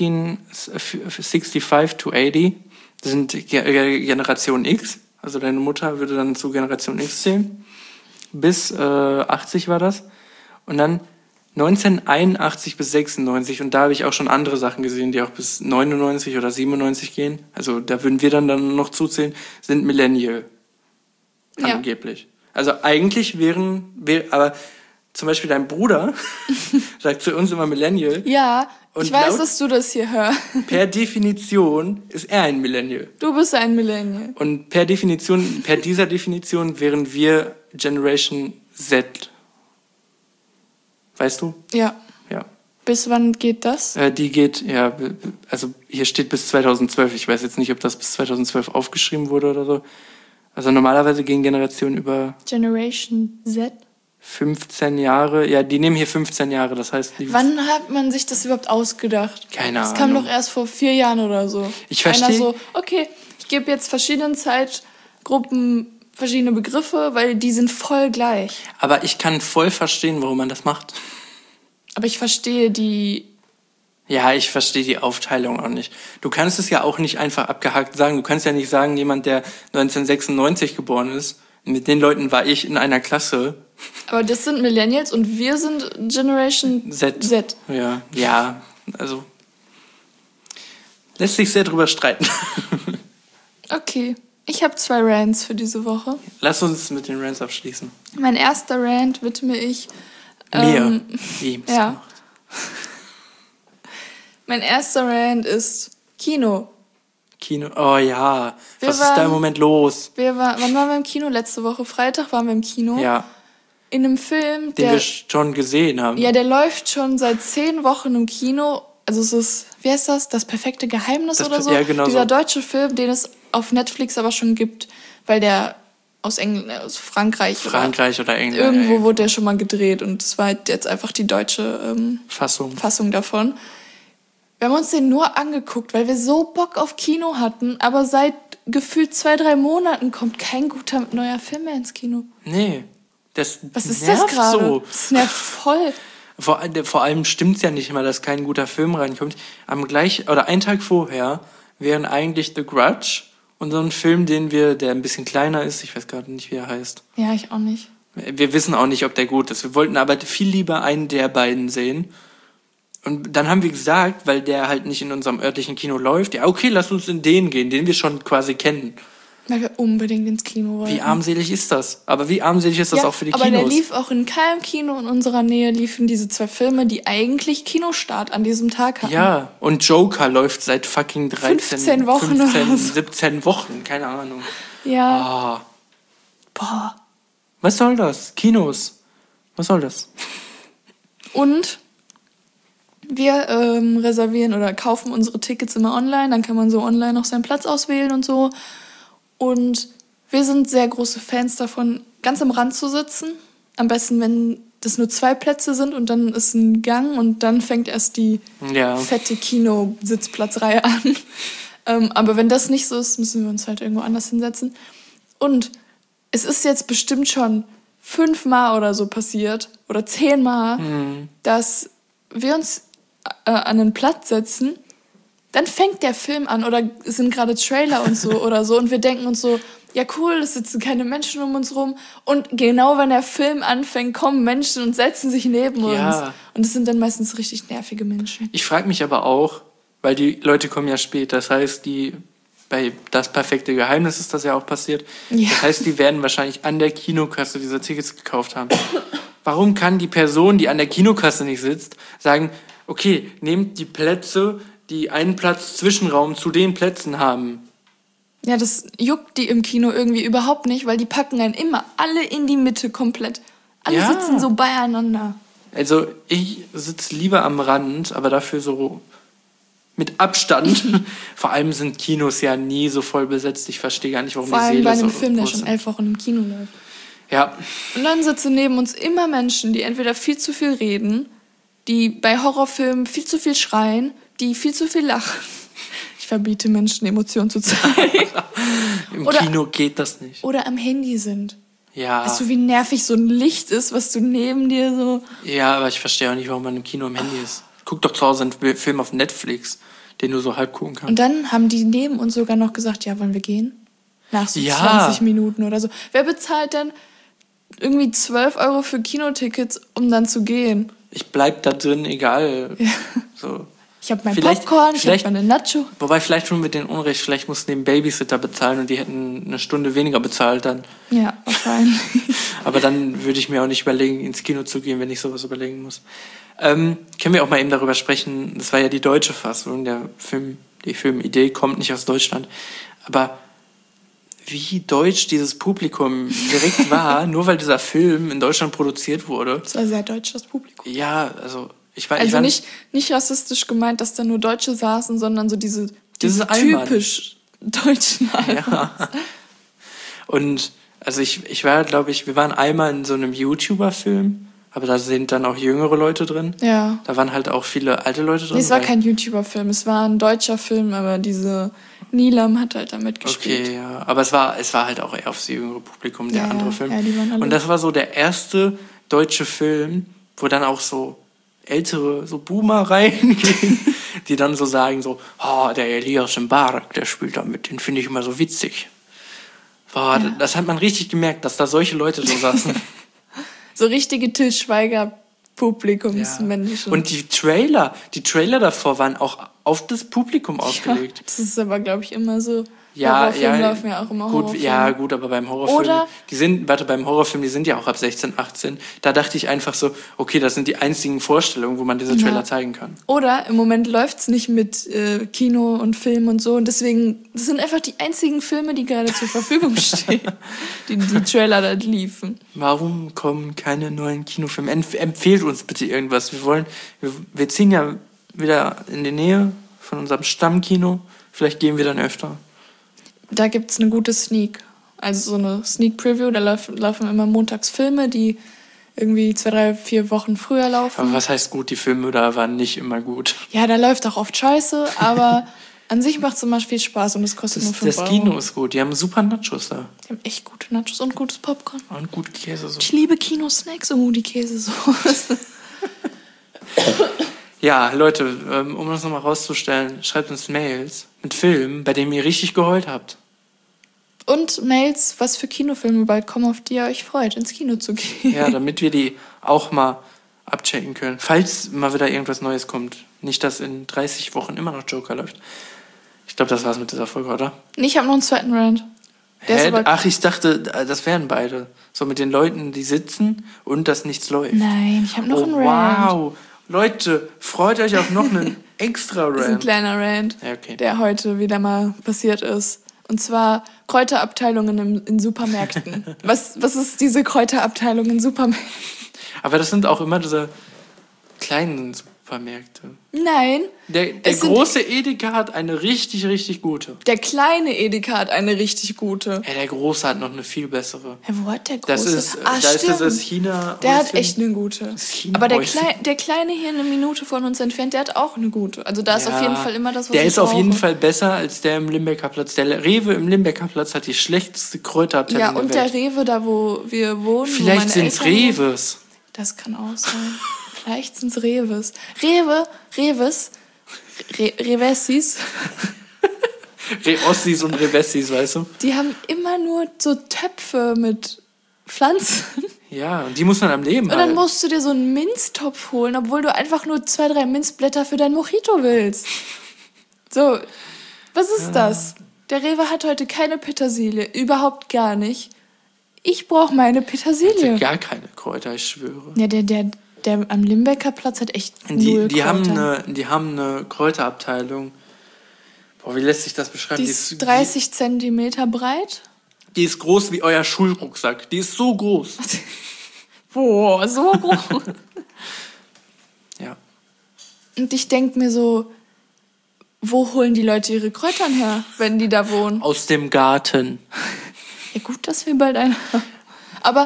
1965 to 80 sind Generation X. Also deine Mutter würde dann zu Generation X zählen. Bis 80 war das. Und dann 1981 bis 96. Und da habe ich auch schon andere Sachen gesehen, die auch bis 99 oder 97 gehen. Also da würden wir dann noch zuzählen, sind Millennial. Angeblich. Also eigentlich aber zum Beispiel dein Bruder sagt zu uns immer Millennial. Ja, ich weiß, dass du das hier hörst. Per Definition ist er ein Millennial. Du bist ein Millennial. Und per dieser Definition wären wir Generation Z. Weißt du? Ja. Bis wann geht das? Die geht, also hier steht bis 2012. Ich weiß jetzt nicht, ob das bis 2012 aufgeschrieben wurde oder so. Also normalerweise gehen Generationen über... Generation Z? 15 Jahre, ja, die nehmen hier 15 Jahre, das heißt... Wann hat man sich das überhaupt ausgedacht? Keine Ahnung. Das kam doch erst vor 4 Jahren oder so. Ich verstehe... Einer so, okay, ich gebe jetzt verschiedenen Zeitgruppen verschiedene Begriffe, weil die sind voll gleich. Aber ich kann voll verstehen, warum man das macht. Aber ich verstehe die... Ja, ich verstehe die Aufteilung auch nicht. Du kannst es ja auch nicht einfach abgehakt sagen. Du kannst ja nicht sagen, jemand, der 1996 geboren ist, mit den Leuten war ich in einer Klasse. Aber das sind Millennials und wir sind Generation Z. Ja, also lässt sich sehr drüber streiten. Okay, ich habe 2 Rants für diese Woche. Lass uns mit den Rants abschließen. Mein erster Rant widme ich... Mir. Ja. Mein erster Rant ist Kino. Oh ja, was ist da im Moment los? Wann waren wir im Kino? Letzte Woche Freitag waren wir im Kino. Ja. In einem Film, den wir schon gesehen haben. Ja, der läuft schon seit 10 Wochen im Kino. Also es ist, wie heißt das? Das perfekte Geheimnis oder so? Ja, genau. Dieser deutsche Film, den es auf Netflix aber schon gibt, weil der aus Frankreich oder England. Irgendwo wurde der schon mal gedreht und es war jetzt einfach die deutsche Fassung davon. Wir haben uns den nur angeguckt, weil wir so Bock auf Kino hatten, aber seit gefühlt 2-3 Monaten kommt kein guter neuer Film mehr ins Kino. Nee. Was ist das gerade? So. Das nervt voll. Vor allem stimmt's ja nicht immer, dass kein guter Film reinkommt. Einen Tag vorher wären eigentlich The Grudge und so ein Film, der ein bisschen kleiner ist. Ich weiß gerade nicht, wie er heißt. Ja, ich auch nicht. Wir wissen auch nicht, ob der gut ist. Wir wollten aber viel lieber einen der beiden sehen. Und dann haben wir gesagt, weil der halt nicht in unserem örtlichen Kino läuft, ja, okay, lass uns in den gehen, den wir schon quasi kennen. Weil wir unbedingt ins Kino wollten. Wie armselig ist das? Aber wie armselig ist das auch für die Kinos? Aber der lief auch in keinem Kino in unserer Nähe, liefen diese 2 Filme, die eigentlich Kinostart an diesem Tag hatten. Ja, und Joker läuft seit fucking 15 Wochen 17 Wochen, keine Ahnung. Ja. Boah. Was soll das? Kinos. Was soll das? Und wir reservieren oder kaufen unsere Tickets immer online. Dann kann man so online noch seinen Platz auswählen und so. Und wir sind sehr große Fans davon, ganz am Rand zu sitzen. Am besten, wenn das nur 2 Plätze sind und dann ist ein Gang und dann fängt erst die fette Kinositzplatzreihe an. Aber wenn das nicht so ist, müssen wir uns halt irgendwo anders hinsetzen. Und es ist jetzt bestimmt schon 5-mal oder so passiert oder 10-mal, dass wir uns an einen Platz setzen, dann fängt der Film an oder es sind gerade Trailer und so oder so und wir denken uns so, ja cool, es sitzen keine Menschen um uns rum und genau wenn der Film anfängt, kommen Menschen und setzen sich neben uns und es sind dann meistens richtig nervige Menschen. Ich frage mich aber auch, weil die Leute kommen ja spät, das heißt, bei Das perfekte Geheimnis ist das ja auch passiert, das heißt, die werden wahrscheinlich an der Kinokasse diese Tickets gekauft haben. Warum kann die Person, die an der Kinokasse nicht sitzt, sagen, okay, nehmt die Plätze, die einen Platz Zwischenraum zu den Plätzen haben. Ja, das juckt die im Kino irgendwie überhaupt nicht, weil die packen einen immer alle in die Mitte komplett. Alle sitzen so beieinander. Also ich sitze lieber am Rand, aber dafür so mit Abstand. Vor allem sind Kinos ja nie so voll besetzt. Ich verstehe gar nicht, warum Vor die allem Säle bei einem so Film, der groß schon sind. 11 Wochen im Kino läuft. Ja. Und dann sitzen neben uns immer Menschen, die entweder viel zu viel reden, die bei Horrorfilmen viel zu viel schreien, die viel zu viel lachen. Ich verbiete Menschen, Emotionen zu zeigen. Im Kino geht das nicht. Oder am Handy sind. Ja. Weißt du, wie nervig so ein Licht ist, was du neben dir so... Ja, aber ich verstehe auch nicht, warum man im Kino am Handy ist. Guck doch zu Hause einen Film auf Netflix, den du so halb gucken kannst. Und dann haben die neben uns sogar noch gesagt, ja, wollen wir gehen? Nach so 20 Minuten oder so. Wer bezahlt denn irgendwie 12 € für Kinotickets, um dann zu gehen? Ich bleib da drin, egal. Ja. So. Ich habe mein Popcorn, ich habe meine Nacho. Wobei, vielleicht tun wir denen Unrecht, vielleicht mussten den Babysitter bezahlen und die hätten eine Stunde weniger bezahlt dann. Ja, wahrscheinlich. Aber dann würde ich mir auch nicht überlegen, ins Kino zu gehen, wenn ich sowas überlegen muss. Können wir auch mal eben darüber sprechen, das war ja die deutsche Fassung, die Filmidee kommt nicht aus Deutschland. Aber wie deutsch dieses Publikum direkt war, nur weil dieser Film in Deutschland produziert wurde. Das war sehr deutsch, das Publikum. Ja, also Also nicht rassistisch gemeint, dass da nur Deutsche saßen, sondern so diese typisch deutschen Allmanns. Ja. Und also ich war, glaube ich, wir waren einmal in so einem YouTuber-Film, aber da sind dann auch jüngere Leute drin. Ja. Da waren halt auch viele alte Leute drin. Nee, es war kein YouTuber-Film, es war ein deutscher Film, aber diese Nilam hat halt da mitgespielt. Okay, ja. Aber es war halt auch eher aufs jüngere Publikum, der andere Film. Ja, die waren alle. Und das war so der erste deutsche Film, wo dann auch so ältere, so Boomer reingehen, die dann so sagen so, der Elias Mbarek, der spielt da mit, den finde ich immer so witzig. Boah, das hat man richtig gemerkt, dass da solche Leute so saßen. So richtige Til Schweiger-Publikumsmenschen. Und die Trailer davor waren auch auf das Publikum ausgelegt. Ja, das ist aber, glaube ich, immer so. Ja, Horrorfilme laufen ja auch immer Horrorfilme. Ja, gut, aber beim Horrorfilm, beim Horrorfilm, die sind ja auch ab 16, 18. Da dachte ich einfach so, okay, das sind die einzigen Vorstellungen, wo man diese Trailer zeigen kann. Oder im Moment läuft's nicht mit Kino und Film und so und deswegen, das sind einfach die einzigen Filme, die gerade zur Verfügung stehen, die Trailer da liefen. Warum kommen keine neuen Kinofilme? Empfehlt uns bitte irgendwas. Wir ziehen ja wieder in die Nähe von unserem Stammkino. Vielleicht gehen wir dann öfter. Da gibt's eine gute Sneak. Also so eine Sneak Preview, da laufen immer montags Filme, die irgendwie 2, 3, 4 Wochen früher laufen. Aber was heißt gut? Die Filme da waren nicht immer gut. Ja, da läuft auch oft Scheiße, aber an sich macht es immer viel Spaß und es kostet nur 5 €. Das Kino ist gut, die haben super Nachos da. Die haben echt gute Nachos und gutes Popcorn. Und gute Käsesoße. Ich liebe Kinosnacks, die Käsesoße. Ja, Leute, um das nochmal rauszustellen, schreibt uns Mails mit Filmen, bei denen ihr richtig geheult habt. Und Mails, was für Kinofilme bald kommen, auf die ihr euch freut, ins Kino zu gehen. Ja, damit wir die auch mal abchecken können. Falls mal wieder irgendwas Neues kommt. Nicht, dass in 30 Wochen immer noch Joker läuft. Ich glaube, das war's mit dieser Folge, oder? Ich habe noch einen zweiten Rant. Ach, ich dachte, das wären beide. So mit den Leuten, die sitzen und dass nichts läuft. Nein, ich habe noch einen Rant. Wow. Leute, freut euch auf noch einen extra Rant. Das ist ein kleiner Rant, Ja, okay. der heute wieder mal passiert ist. Und zwar Kräuterabteilungen in Supermärkten. Was ist diese Kräuterabteilung in Supermärkten? Aber das sind auch immer diese kleinen Supermärkte. Nein. Der große Edeka hat eine richtig, richtig gute. Der kleine Edeka hat eine richtig gute. Ja, der große hat noch eine viel bessere. Ja, wo hat der große? Das ist, da stimmt. ist dieses China. Der hat echt eine gute. Das Aber der China-Häuschen. Kleine hier eine Minute von uns entfernt, der hat auch eine gute. Also da ist auf jeden Fall immer das, was der ich ist auf jeden brauche. Fall besser als der im Limbecker Platz. Der Rewe im Limbecker Platz hat die schlechteste Kräuterabteilung Ja, der und Welt. der Rewe, da wo wir wohnen. Vielleicht sind es Reves. Das kann auch sein. Vielleicht sind es Reves. Revessis. Reossis und Revessis, weißt du? Die haben immer nur so Töpfe mit Pflanzen. Ja, und die muss man am Leben Und dann halten. musst du dir so einen Minztopf holen, obwohl du einfach nur 2, 3 Minzblätter für dein Mojito willst. So, was ist das? Der Rewe hat heute keine Petersilie. Überhaupt gar nicht. Ich brauche meine Petersilie. Gar keine Kräuter, ich schwöre. Ja, der am Limbecker Platz hat echt null Die haben Kräuter. eine Kräuterabteilung. Boah, wie lässt sich das beschreiben? Die ist 30 Zentimeter breit. Die ist groß wie euer Schulrucksack. Die ist so groß. Boah, so groß. Ja. Und ich denke mir so, wo holen die Leute ihre Kräutern her, wenn die da wohnen? Aus dem Garten. Ja gut, dass wir bald einen haben. Aber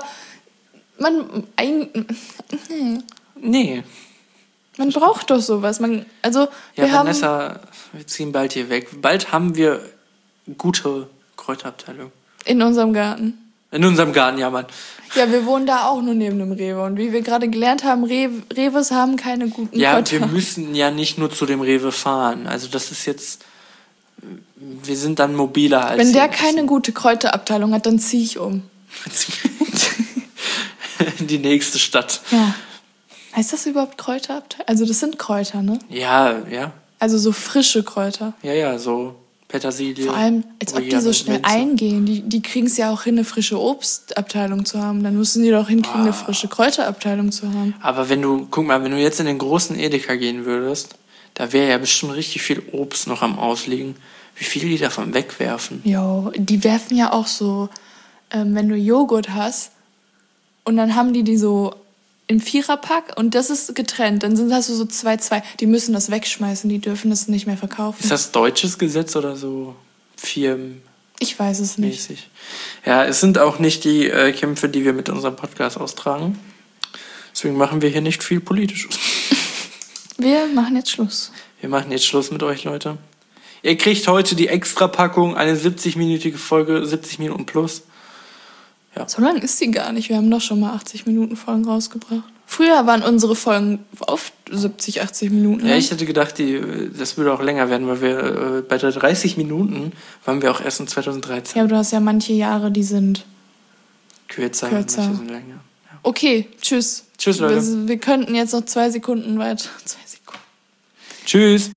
Nee. man braucht doch sowas. Ja, wir haben Vanessa, wir ziehen bald hier weg. Bald haben wir gute Kräuterabteilung. in unserem Garten. In unserem Garten, ja, Mann. Ja, wir wohnen da auch nur neben dem Rewe. Und wie wir gerade gelernt haben, Rewes haben keine guten Ja, Kräuter. wir müssen ja nicht nur zu dem Rewe fahren. Also das ist jetzt... Wir sind dann mobiler als... Wenn der hier. keine gute Kräuterabteilung hat, dann ziehe ich um. In die nächste Stadt. Ja. Heißt das überhaupt Kräuterabteilung? Also das sind Kräuter, ne? Ja. Also so frische Kräuter. Ja, so Petersilie. Vor allem, als ob die so schnell Minze. eingehen. Die kriegen es ja auch hin, eine frische Obstabteilung zu haben. Dann müssen die doch hinkriegen, eine frische Kräuterabteilung zu haben. Aber wenn du jetzt in den großen Edeka gehen würdest, da wäre ja bestimmt richtig viel Obst noch am Ausliegen. Wie viel die davon wegwerfen. Jo, die werfen ja auch so, wenn du Joghurt hast und dann haben die so im Viererpack und das ist getrennt. Dann hast du so 2. Die müssen das wegschmeißen, die dürfen das nicht mehr verkaufen. Ist das deutsches Gesetz oder so firmenmäßig? Ich weiß es nicht. Ja, es sind auch nicht die Kämpfe, die wir mit unserem Podcast austragen. Deswegen machen wir hier nicht viel Politisches. Wir machen jetzt Schluss. Wir machen jetzt Schluss mit euch, Leute. Ihr kriegt heute die Extrapackung, eine 70-minütige Folge, 70 Minuten plus. Ja. So lang ist sie gar nicht. Wir haben doch schon mal 80 Minuten Folgen rausgebracht. Früher waren unsere Folgen oft 70, 80 Minuten. Ja, ich hätte gedacht, das würde auch länger werden, weil wir bei der 30 Minuten waren wir auch erst in 2013. Ja, aber du hast ja manche Jahre, die sind Kürzer. Kürzer. Manche sind länger. Ja. Okay, tschüss. Tschüss, Leute. Wir könnten jetzt noch 2 Sekunden weiter. 2 Sekunden. Tschüss.